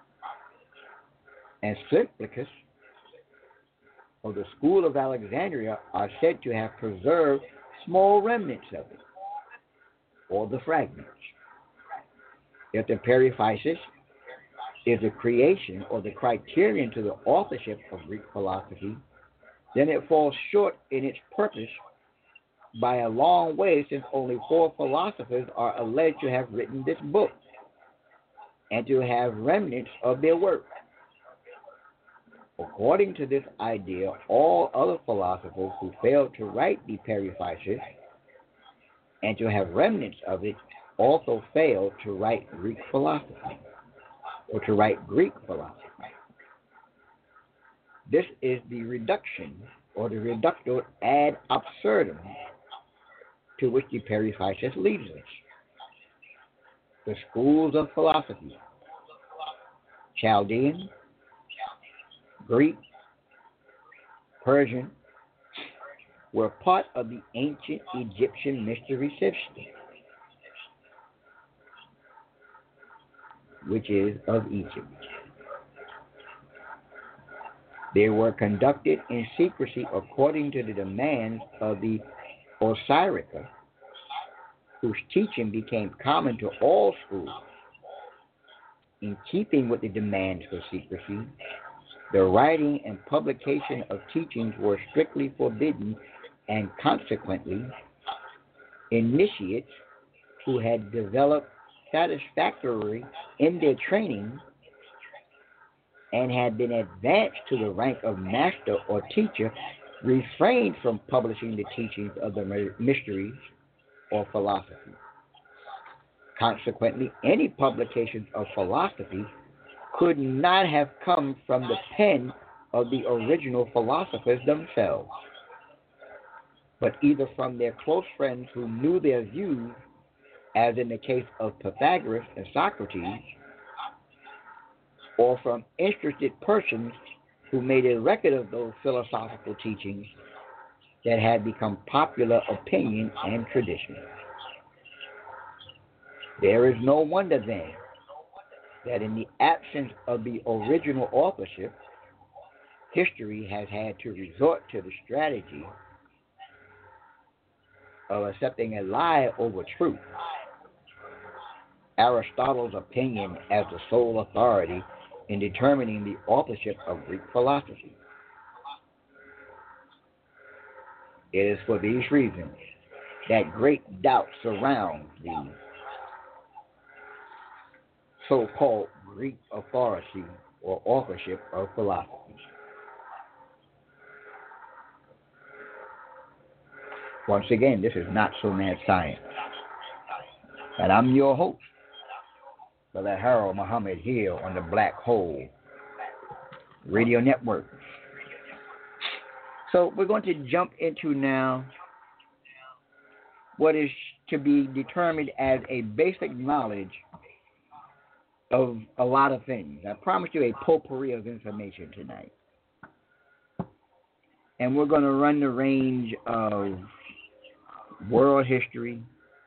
and Simplicus of the school of Alexandria are said to have preserved small remnants of it, or the fragments. If the Periphysis is the creation or the criterion to the authorship of Greek philosophy, then it falls short in its purpose by a long way, since only four philosophers are alleged to have written this book and to have remnants of their work. According to this idea, all other philosophers who failed to write the Periphysis and to have remnants of it also failed to write Greek philosophy, or to write Greek philosophy. This is the reduction, or the reductio ad absurdum, to which the Periphysis leads us. The schools of philosophy, Chaldean, Greek, Persian, were part of the ancient Egyptian mystery system, which is of Egypt. They were conducted in secrecy according to the demands of the Osiris, whose teaching became common to all schools. In keeping with the demands for secrecy, the writing and publication of teachings were strictly forbidden, and consequently, initiates who had developed satisfactorily in their training and had been advanced to the rank of master or teacher refrained from publishing the teachings of the mysteries or philosophy. Consequently, any publications of philosophy could not have come from the pen of the original philosophers themselves, but either from their close friends who knew their views, as in the case of Pythagoras and Socrates, or from interested persons who made a record of those philosophical teachings that had become popular opinion and tradition. There is no wonder then that in the absence of the original authorship, history has had to resort to the strategy of accepting a lie over truth, Aristotle's opinion as the sole authority in determining the authorship of Greek philosophy. It is for these reasons that great doubt surrounds the so-called Greek authority or authorship of philosophy. Once again, this is Not So Mad Science, and I'm your host, Brother Harold Muhammad, here on the Black Hole Radio Network. So we're going to jump into now what is to be determined as a basic knowledge of a lot of things. I promised you a potpourri of information tonight. And we're going to run the range of world history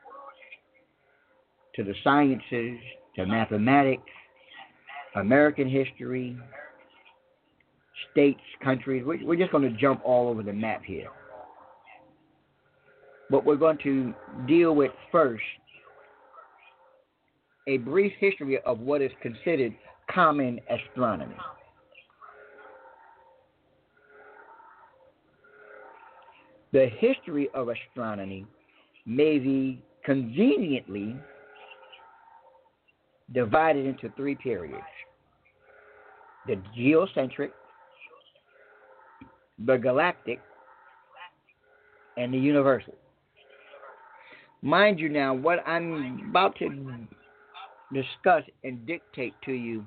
to the sciences, to mathematics, American history, states, countries. We're just going to jump all over the map here. But we're going to deal with first a brief history of what is considered common astronomy. The history of astronomy may be conveniently divided into three periods: the geocentric, the galactic, and the universal. Mind you now, what I'm about to discuss and dictate to you,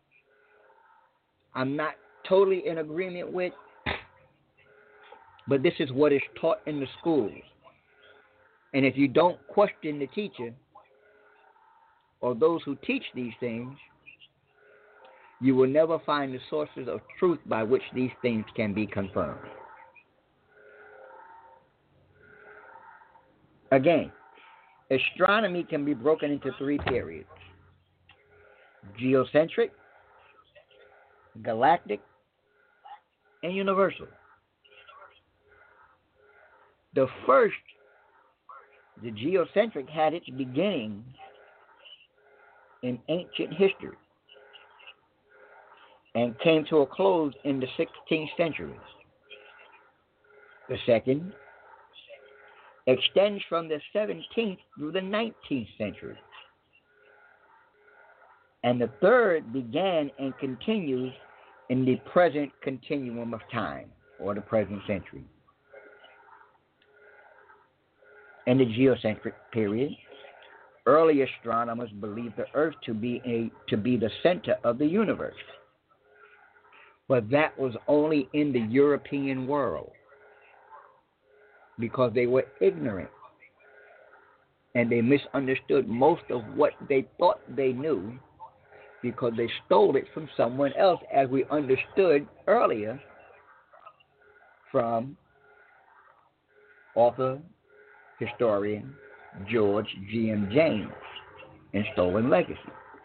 I'm not totally in agreement with, but this is what is taught in the schools. And if you don't question the teacher or those who teach these things, you will never find the sources of truth by which these things can be confirmed. Again, astronomy can be broken into three periods: geocentric, galactic, and universal. The first, the geocentric, had its beginning in ancient history and came to a close in the sixteenth century. The second extends from the seventeenth through the nineteenth century. And the third began and continues in the present continuum of time, or the present century. In the geocentric period, early astronomers believed the Earth to be a to be the center of the universe. But that was only in the European world, because they were ignorant and they misunderstood most of what they thought they knew, because they stole it from someone else, as we understood earlier from author, historian George G M James in Stolen Legacy.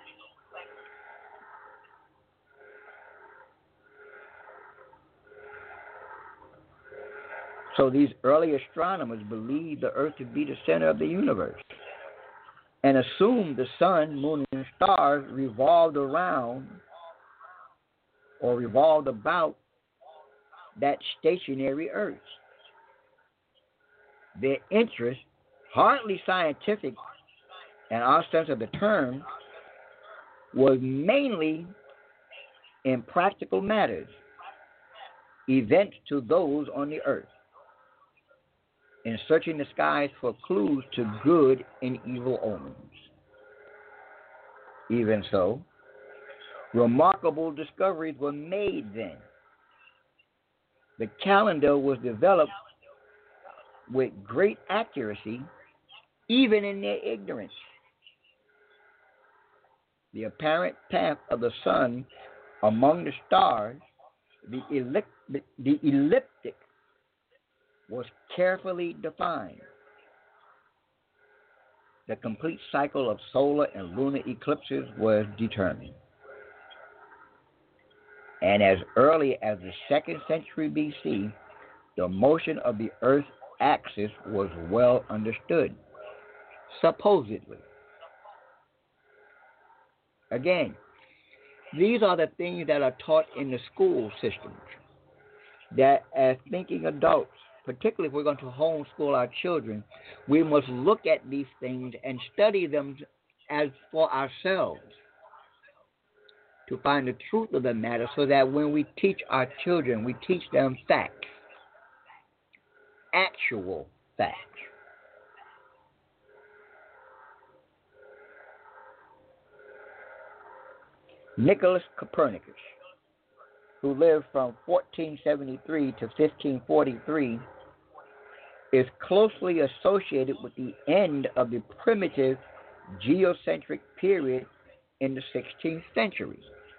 So these early astronomers believed the Earth to be the center of the universe and assumed the sun, moon, and stars revolved around or revolved about that stationary Earth. Their interest, hardly scientific in our sense of the term, was mainly in practical matters, events to those on the Earth, in searching the skies for clues to good and evil omens. Even so, remarkable discoveries were made then. The calendar was developed with great accuracy, even in their ignorance. The apparent path of the sun among the stars, the, ellip- the elliptic was carefully defined. The complete cycle of solar and lunar eclipses was determined. And as early as the second century B C, the motion of the Earth's axis was well understood, supposedly. Again, these are the things that are taught in the school systems, that as thinking adults, particularly if we're going to homeschool our children, we must look at these things and study them as for ourselves to find the truth of the matter, so that when we teach our children, we teach them facts, actual facts. Nicholas Copernicus, who lived from fourteen seventy-three to fifteen forty-three, is closely associated with the end of the primitive geocentric period in the sixteenth century.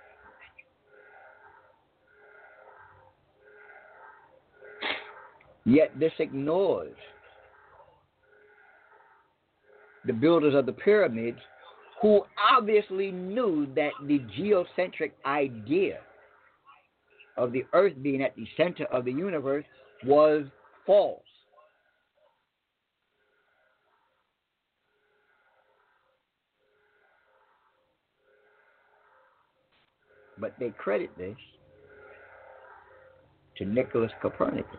Yet this ignores the builders of the pyramids, who obviously knew that the geocentric idea of the earth being at the center of the universe was false. But they credit this to Nicholas Copernicus.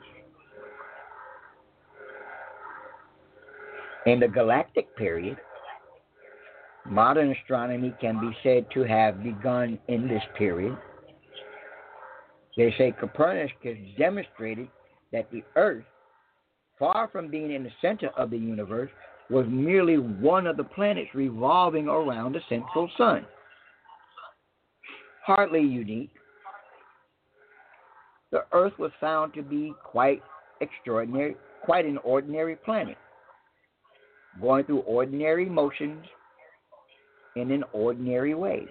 In the galactic period, modern astronomy can be said to have begun in this period. They say Copernicus demonstrated that the Earth, far from being in the center of the universe, was merely one of the planets revolving around the central sun. Hardly unique. The Earth was found to be quite extraordinary, quite an ordinary planet, going through ordinary motions in an ordinary way.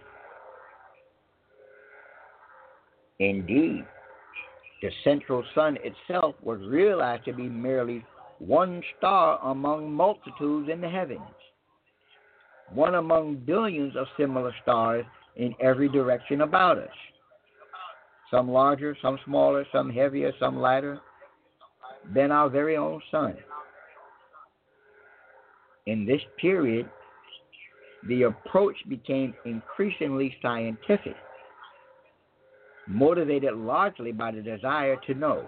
Indeed, the central sun itself was realized to be merely one star among multitudes in the heavens, one among billions of similar stars in every direction about us, some larger, some smaller, some heavier, some lighter than our very own sun. In this period, the approach became increasingly scientific, motivated largely by the desire to know,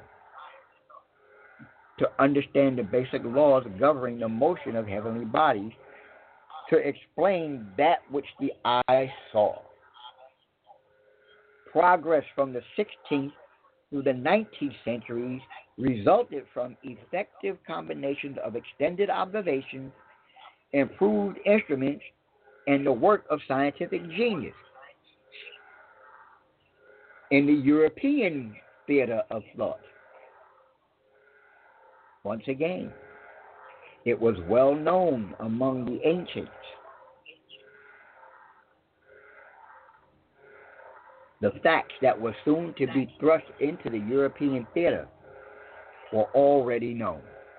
to understand the basic laws governing the motion of heavenly bodies, to explain that which the eye saw. Progress from the sixteenth through the nineteenth centuries resulted from effective combinations of extended observations, improved instruments, and the work of scientific genius. In the European theater of thought, once again, it was well known among the ancients. The facts that were soon to be thrust into the European theater were already known.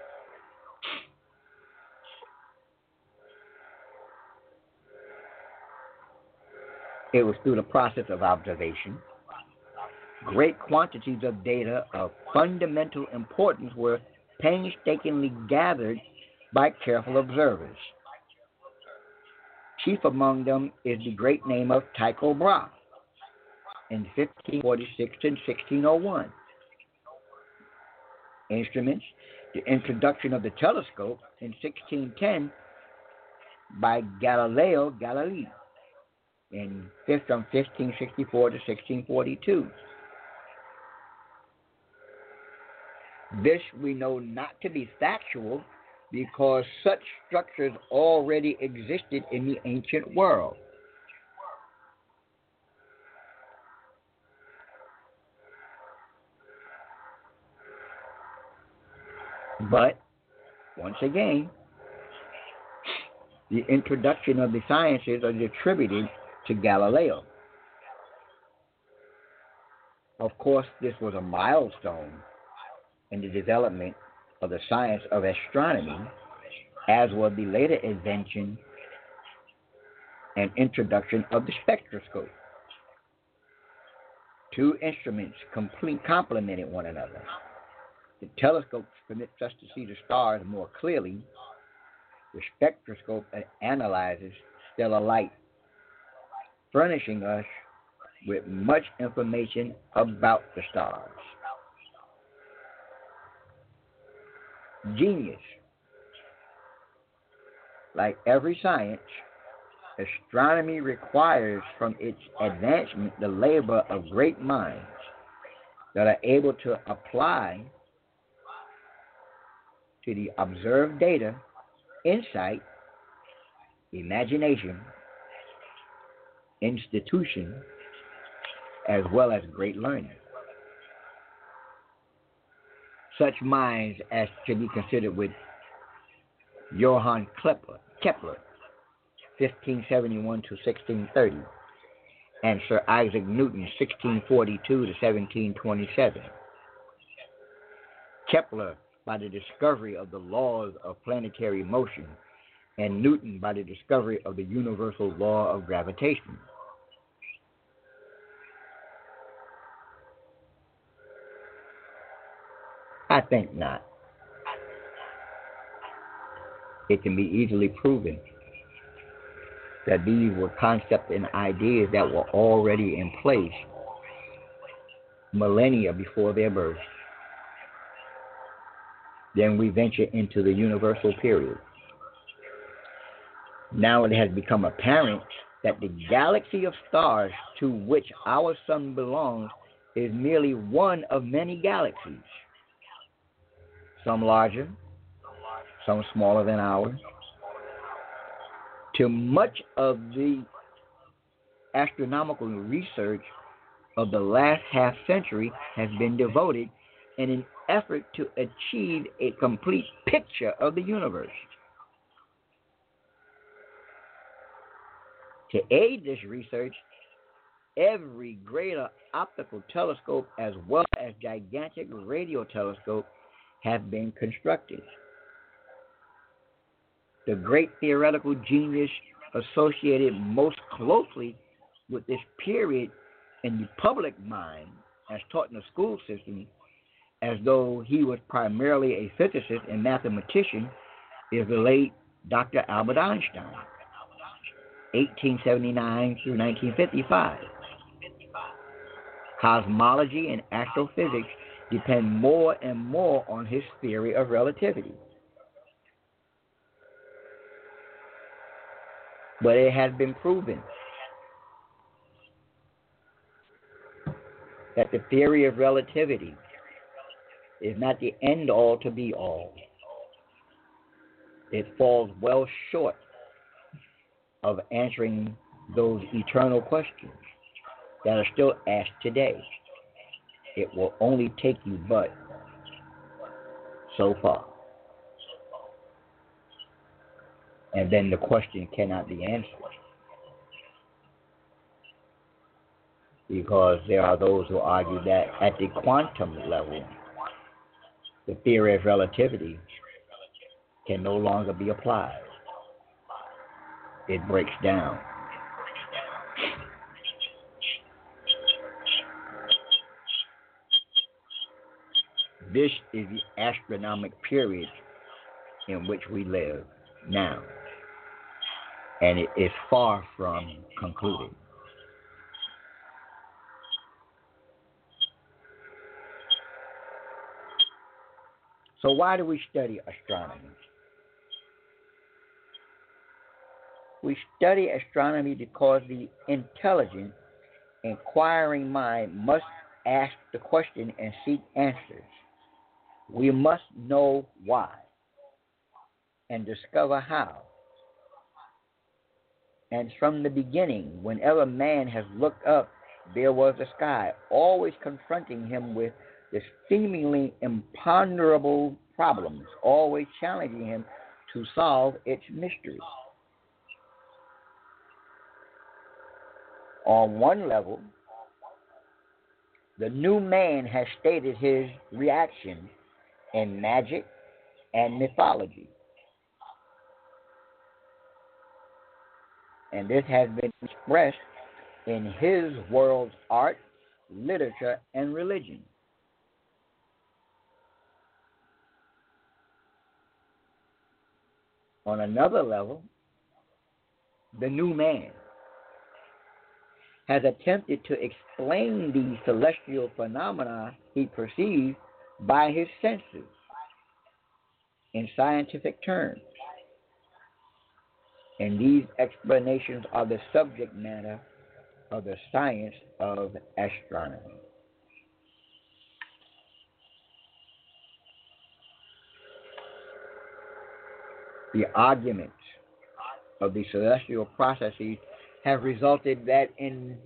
It was through the process of observation. Great quantities of data of fundamental importance were painstakingly gathered by careful observers. Chief among them is the great name of Tycho Brahe in fifteen forty-six and sixteen oh one. Instruments, the introduction of the telescope in sixteen ten by Galileo Galilei in from fifteen sixty-four to sixteen forty-two. This we know not to be factual because such structures already existed in the ancient world. But, once again, the introduction of the sciences is attributed to Galileo. Of course, this was a milestone in the development of the science of astronomy, as was the later invention and introduction of the spectroscope. Two instruments complete complemented one another. The telescope permits us to see the stars more clearly. The spectroscope analyzes stellar light, furnishing us with much information about the stars. Genius. Like every science, astronomy requires from its advancement the labor of great minds that are able to apply to the observed data insight, imagination, institution, as well as great learning. Such minds as to be considered with Johann Kepler, Kepler, fifteen seventy-one to sixteen thirty, and Sir Isaac Newton, sixteen forty-two to seventeen twenty-seven. Kepler, by the discovery of the laws of planetary motion, and Newton by the discovery of the universal law of gravitation. I think not. It can be easily proven that these were concepts and ideas that were already in place millennia before their birth. Then we venture into the universal period. Now it has become apparent that the galaxy of stars to which our sun belongs is merely one of many galaxies, some larger, some smaller than ours. To much of the astronomical research of the last half century has been devoted in an effort to achieve a complete picture of the universe. To aid this research, every greater optical telescope as well as gigantic radio telescope have been constructed. The great theoretical genius associated most closely with this period in the public mind, as taught in the school system, as though he was primarily a physicist and mathematician, is the late Doctor Albert Einstein, eighteen seventy-nine through nineteen fifty-five. Cosmology and astrophysics depend more and more on his theory of relativity. But it has been proven that the theory of relativity is not the end all to be all. It falls well short of answering those eternal questions that are still asked today. It will only take you but so far. And then the question cannot be answered. Because there are those who argue that at the quantum level, the theory of relativity can no longer be applied. It breaks down. This is the astronomic period in which we live now, and it is far from concluded. So why do we study astronomy? We study astronomy because the intelligent, inquiring mind must ask the question and seek answers. We must know why and discover how. And from the beginning, whenever man has looked up, there was the sky, always confronting him with the seemingly imponderable problems, always challenging him to solve its mysteries. On one level, the new man has stated his reaction in magic, and mythology. And this has been expressed in his world's art, literature, and religion. On another level, the new man has attempted to explain these celestial phenomena he perceives by his senses in scientific terms. And these explanations are the subject matter of the science of astronomy. The arguments of the celestial processes have resulted that in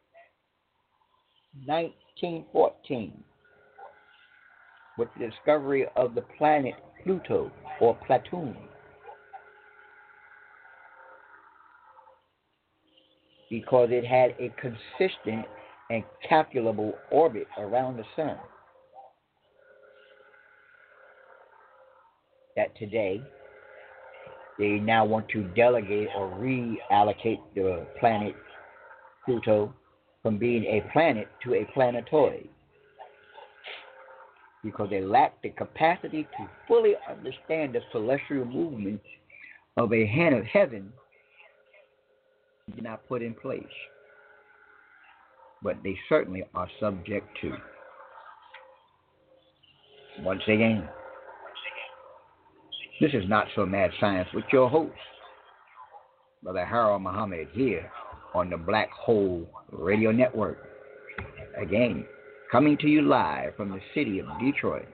nineteen fourteen, with the discovery of the planet Pluto or Platoon, because it had a consistent and calculable orbit around the sun, that today they now want to delegate or reallocate the planet Pluto from being a planet to a planetoid, because they lack the capacity to fully understand the celestial movements of a hand of heaven did not put in place. But they certainly are subject to. Once again, this is Not So Mad Science with your host, Brother Harold Muhammad, here on the Black Hole Radio Network. Again, coming to you live from the city of Detroit.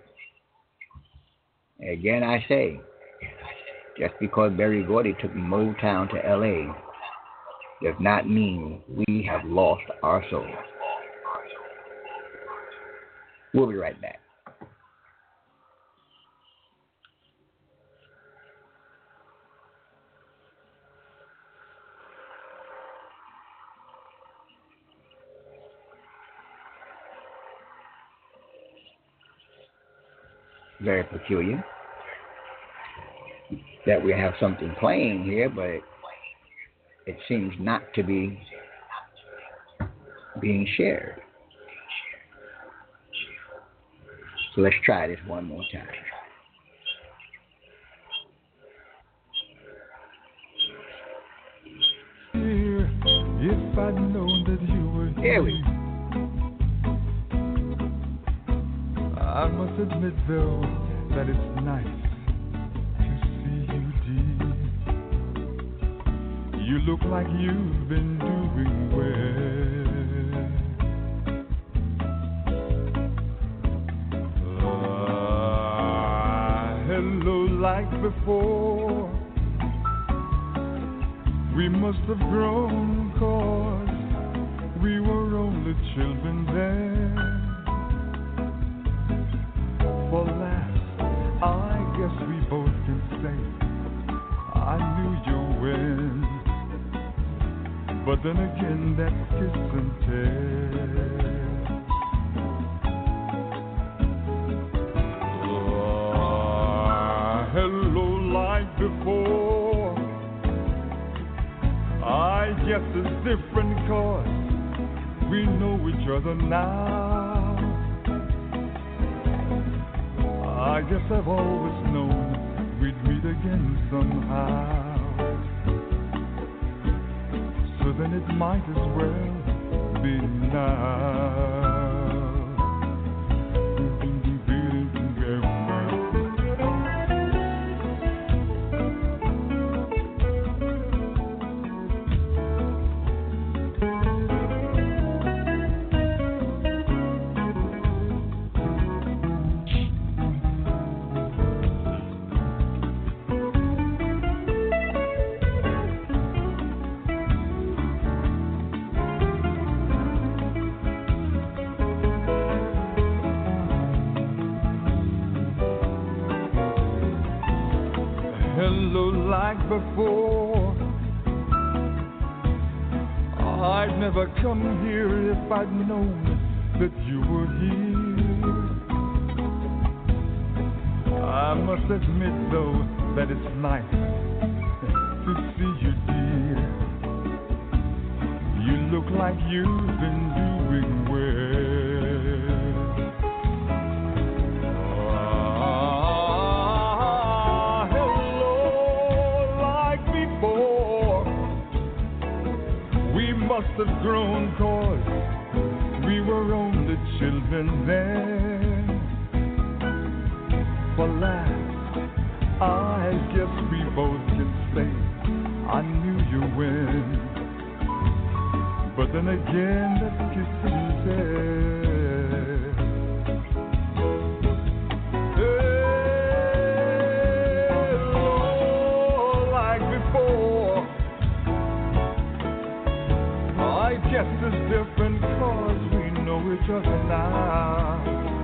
Again, I say, just because Berry Gordy took Motown to L A does not mean we have lost our soul. We'll be right back. Very peculiar that we have something playing here, but it seems not to be being shared. So let's try this one more time. If I'd known that you were here, we I must admit, though, that it's nice to see you, dear. You look like you've been doing well. Ah, hello, like before. We must have grown, 'cause we were only children then. For last, I guess we both can say I knew you when. But then again, that's kiss and tell. Ah, hello, like before. I guess it's different, 'cause we know each other now. I guess I've always known we'd meet again somehow. So then it might as well be now. Before, I'd never come here if I'd known that you were here. I must admit though that it's nice to see you, dear. You look like you've been doing well. Ah, hello, like before. We must have grown 'cause we were only children then. For last, I guess we both can say I knew you when. But then again, that kiss you said. Hello, like before. I guess it's different 'cause we know each other now.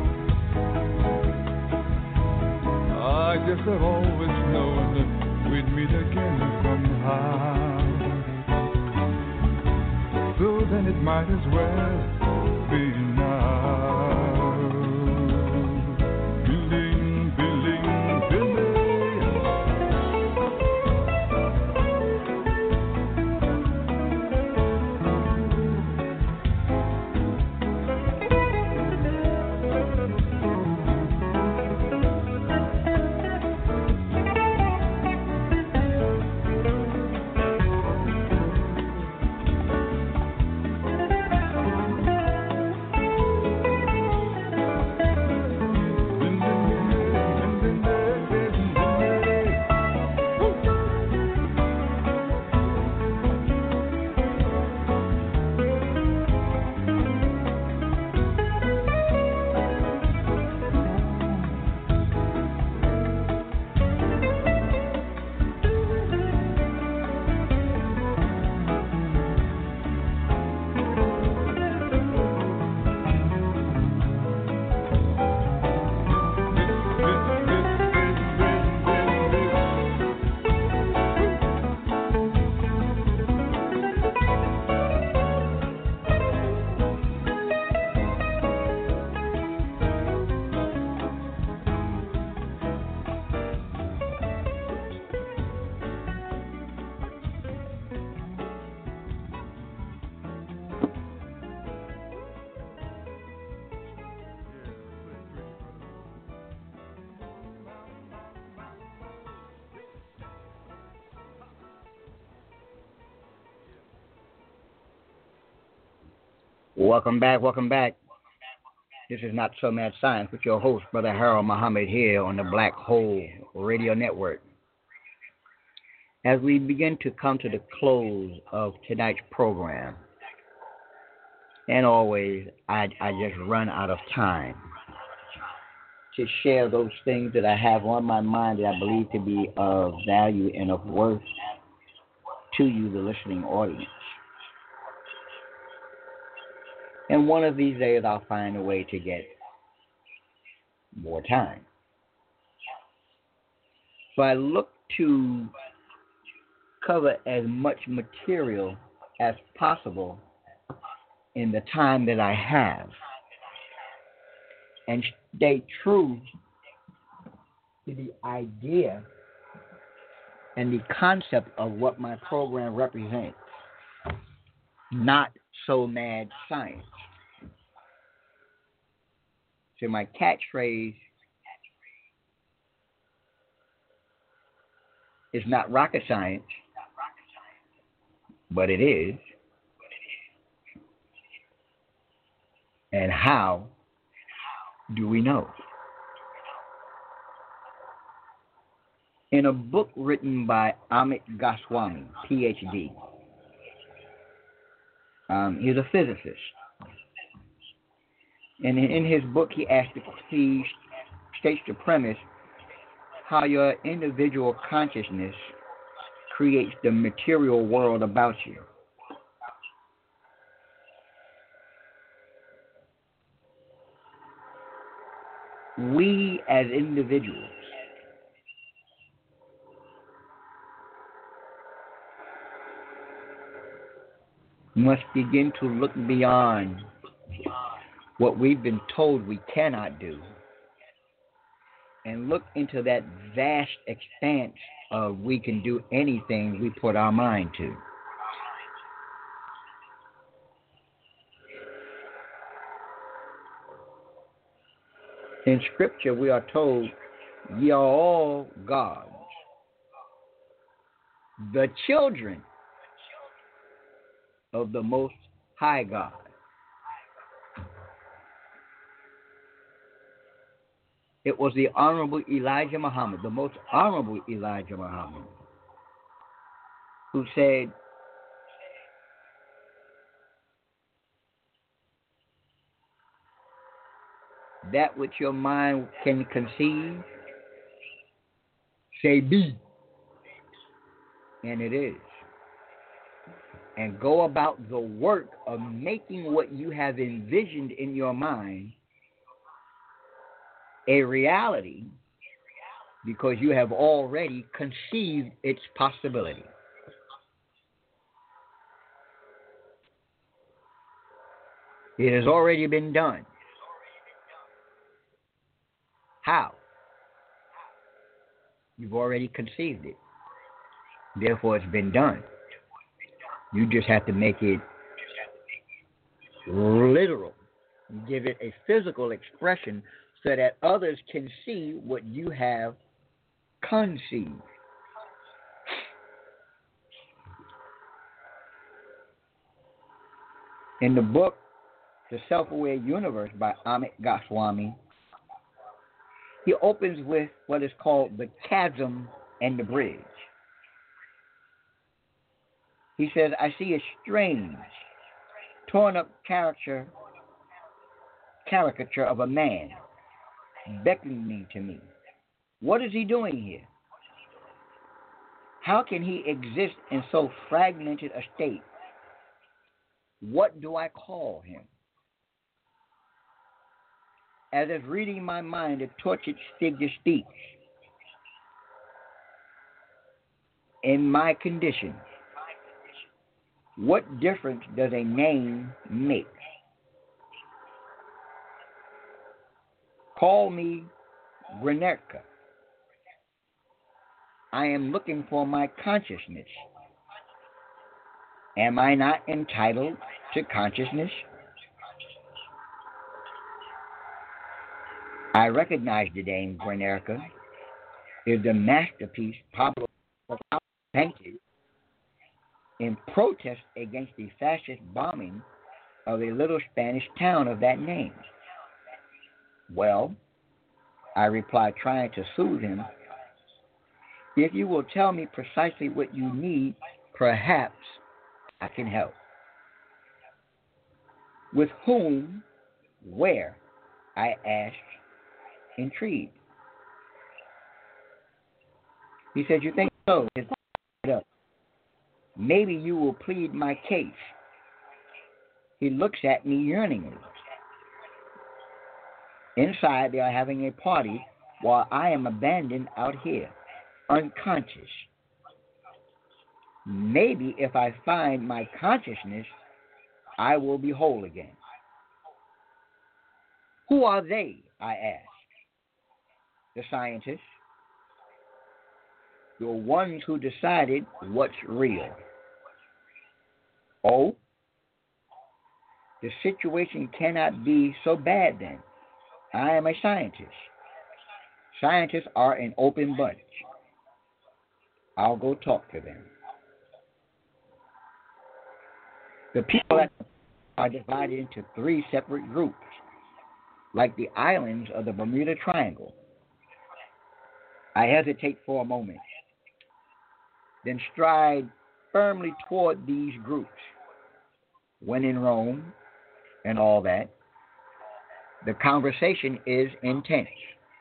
I guess I've always known that we'd meet again somehow. So then it might as well be now. Billing, billing, billing. Welcome back, welcome back. This is Not So Mad Science with your host, Brother Harold Muhammad, here on the Black Hole Radio Network. As we begin to come to the close of tonight's program, and always, I, I just run out of time to share those things that I have on my mind that I believe to be of value and of worth to you, the listening audience. And one of these days, I'll find a way to get more time. So I look to cover as much material as possible in the time that I have and stay true to the idea and the concept of what my program represents. Not so mad science. So my catchphrase is not rocket science, but it is. And how do we know? In a book written by Amit Goswami, P H D, um, he's a physicist. And in his book, he asked, he states the premise how your individual consciousness creates the material world about you. We as individuals must begin to look beyond what we've been told we cannot do and look into that vast expanse of we can do anything we put our mind to. In Scripture, we are told, ye are all gods, the children of the Most High God. It was the Honorable Elijah Muhammad, the most Honorable Elijah Muhammad, who said, that which your mind can conceive, say be, and it is. And go about the work of making what you have envisioned in your mind a reality, because you have already conceived its possibility. It has already been done. How? You've already conceived it. Therefore, it's been done. You just have to make it literal. You give it a physical expression so that others can see what you have conceived. In the book, The Self-Aware Universe by Amit Goswami, he opens with what is called the chasm and the bridge. He says, I see a strange, torn up caricature, caricature of a man beckoning to me. What is he doing here? How can he exist in so fragmented a state? What do I call him? As if reading my mind, a tortured figure speaks. In my condition, what difference does a name make? Call me Grenerka. I am looking for my consciousness. Am I not entitled to consciousness? I recognize the name Guernica is the masterpiece Pablo Picasso painted in protest against the fascist bombing of a little Spanish town of that name. Well, I replied, trying to soothe him, if you will tell me precisely what you need, perhaps I can help. With whom, where? I asked, intrigued. He said, you think so? Maybe you will plead my case. He looks at me yearningly. Inside, they are having a party while I am abandoned out here, unconscious. Maybe if I find my consciousness, I will be whole again. Who are they? I asked. The scientists. The ones who decided what's real. Oh, the situation cannot be so bad then. I am a scientist. Scientists are an open bunch. I'll go talk to them. The people are divided into three separate groups, like the islands of the Bermuda Triangle. I hesitate for a moment, then stride firmly toward these groups. When in Rome and all that, the conversation is intense.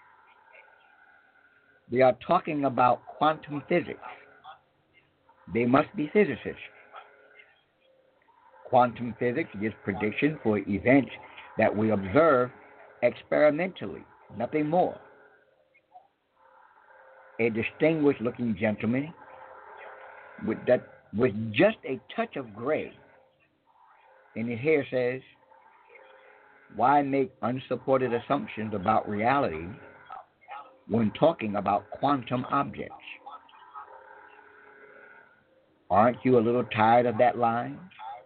They are talking about quantum physics. They must be physicists. Quantum physics gives prediction for events that we observe experimentally, nothing more. A distinguished-looking gentleman with that, with just a touch of gray in his hair says, "Why make unsupported assumptions about reality when talking about quantum objects. Aren't you a little tired of that line?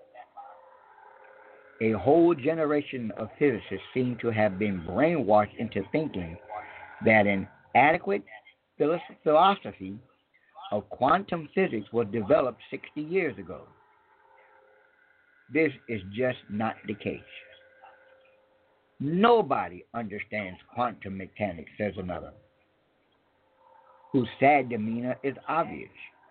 A whole generation of physicists seem to have been brainwashed into thinking that an adequate philosophy of quantum physics was developed sixty years ago. This is just not the case. Nobody understands quantum mechanics, says another, whose sad demeanor is obvious.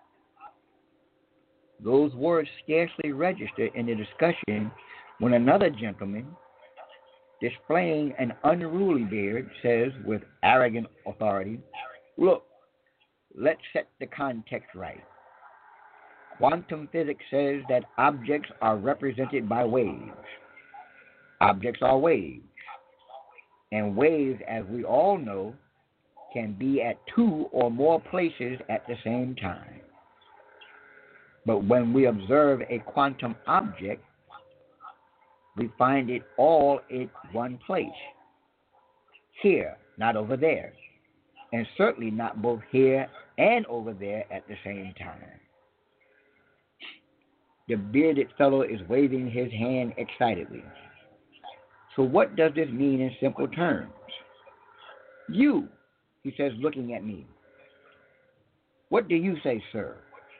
Those words scarcely register in the discussion when another gentleman, displaying an unruly beard, says with arrogant authority, "Look, let's set the context right. Quantum physics says that objects are represented by waves. Objects are waves. And waves, as we all know, can be at two or more places at the same time. But when we observe a quantum object, we find it all in one place. Here, not over there. And certainly not both here and over there at the same time." The bearded fellow is waving his hand excitedly. So what does this mean in simple terms? "You," he says, looking at me. "What do you say, sir?"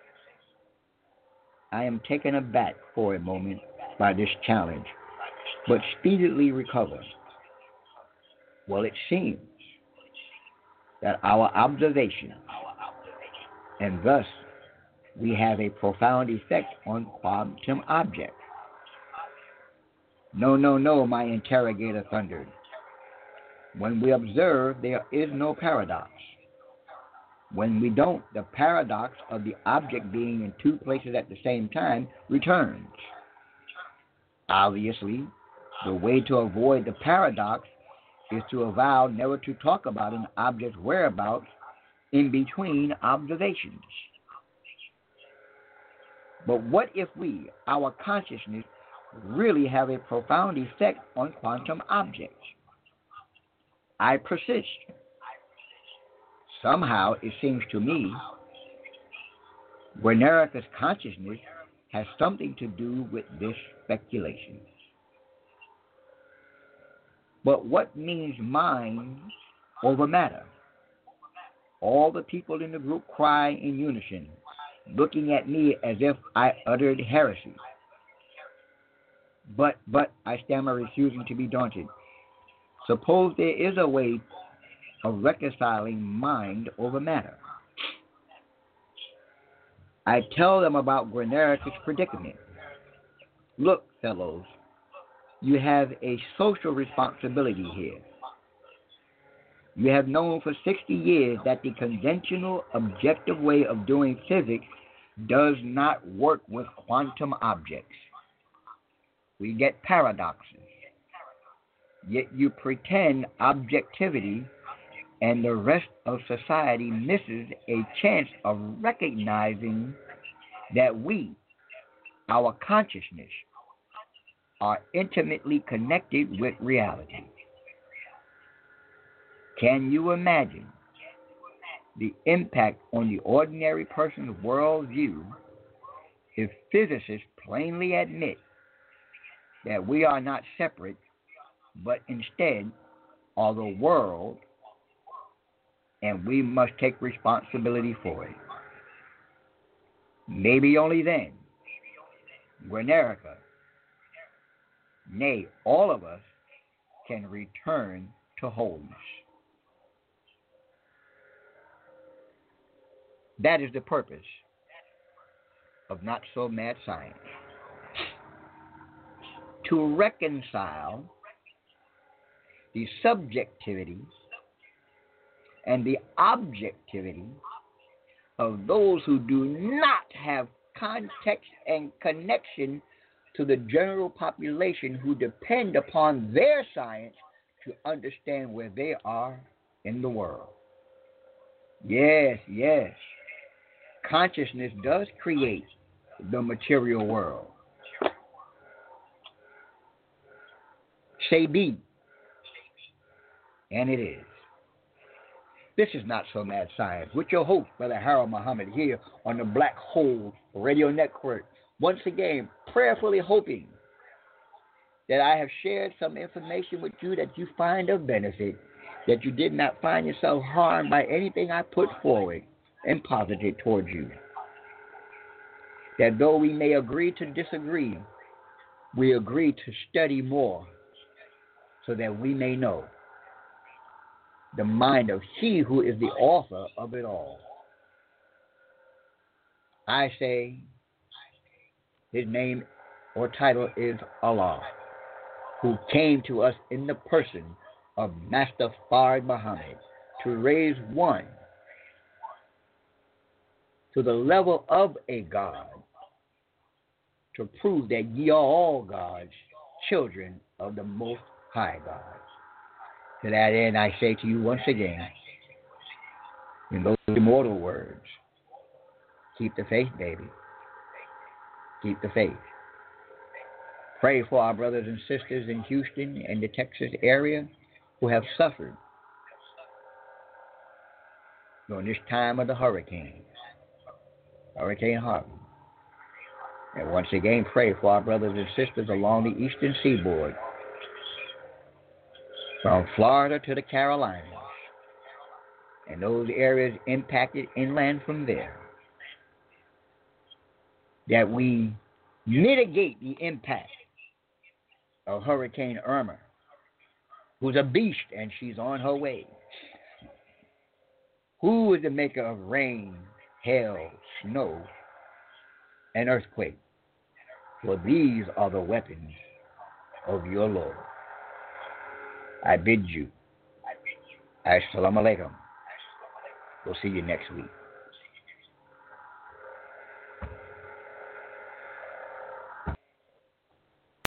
I am taken aback for a moment by this challenge, but speedily recover. Well, it seems that our observation, and thus we have a profound effect on quantum objects. "No, no, no," my interrogator thundered. "When we observe, there is no paradox. When we don't, the paradox of the object being in two places at the same time returns. Obviously, the way to avoid the paradox is to avow never to talk about an object's whereabouts in between observations. But what if we, our consciousness, really have a profound effect on quantum objects? I persist. Somehow, it seems to me, Guernica's consciousness has something to do with this speculation. But what means mind over matter? All the people in the group cry in unison, looking at me as if I uttered heresy. But, but, I stammer, refusing to be daunted. Suppose there is a way of reconciling mind over matter. I tell them about Guernica's predicament. Look, fellows, you have a social responsibility here. You have known for sixty years that the conventional objective way of doing physics does not work with quantum objects. We get paradoxes. Yet you pretend objectivity, and the rest of society misses a chance of recognizing that we, our consciousness, are intimately connected with reality. Can you imagine the impact on the ordinary person's worldview if physicists plainly admit that we are not separate, but instead are the world, and we must take responsibility for it? Maybe only then, Guernica, nay, all of us, can return to wholeness. That is the purpose of Not So Mad Science. To reconcile the subjectivity and the objectivity of those who do not have context and connection to the general population who depend upon their science to understand where they are in the world. Yes, yes. Consciousness does create the material world. Say be, and it is. This is Not So Mad Science with your host, Brother Harold Muhammad, here on the Black Hole Radio Network. Once again, prayerfully hoping that I have shared some information with you that you find of benefit, that you did not find yourself harmed by anything I put forward and posited towards you. That though we may agree to disagree, we agree to study more so that we may know the mind of He who is the author of it all. I say His name or title is Allah, who came to us in the person of Master Fard Muhammad to raise one to the level of a God, to prove that ye are all God's children of the Most High God. To that end, I say to you once again, in those immortal words, keep the faith, baby. Keep the faith. Pray for our brothers and sisters in Houston and the Texas area who have suffered during this time of the hurricane, Hurricane Harvey. And once again, pray for our brothers and sisters along the eastern seaboard, from Florida to the Carolinas, and those areas impacted inland from there, that we mitigate the impact of Hurricane Irma, who's a beast and she's on her way. Who is the maker of rain, hail, snow, and earthquake? For these are the weapons of your Lord. I bid you. Assalamu alaikum. We'll see you next week.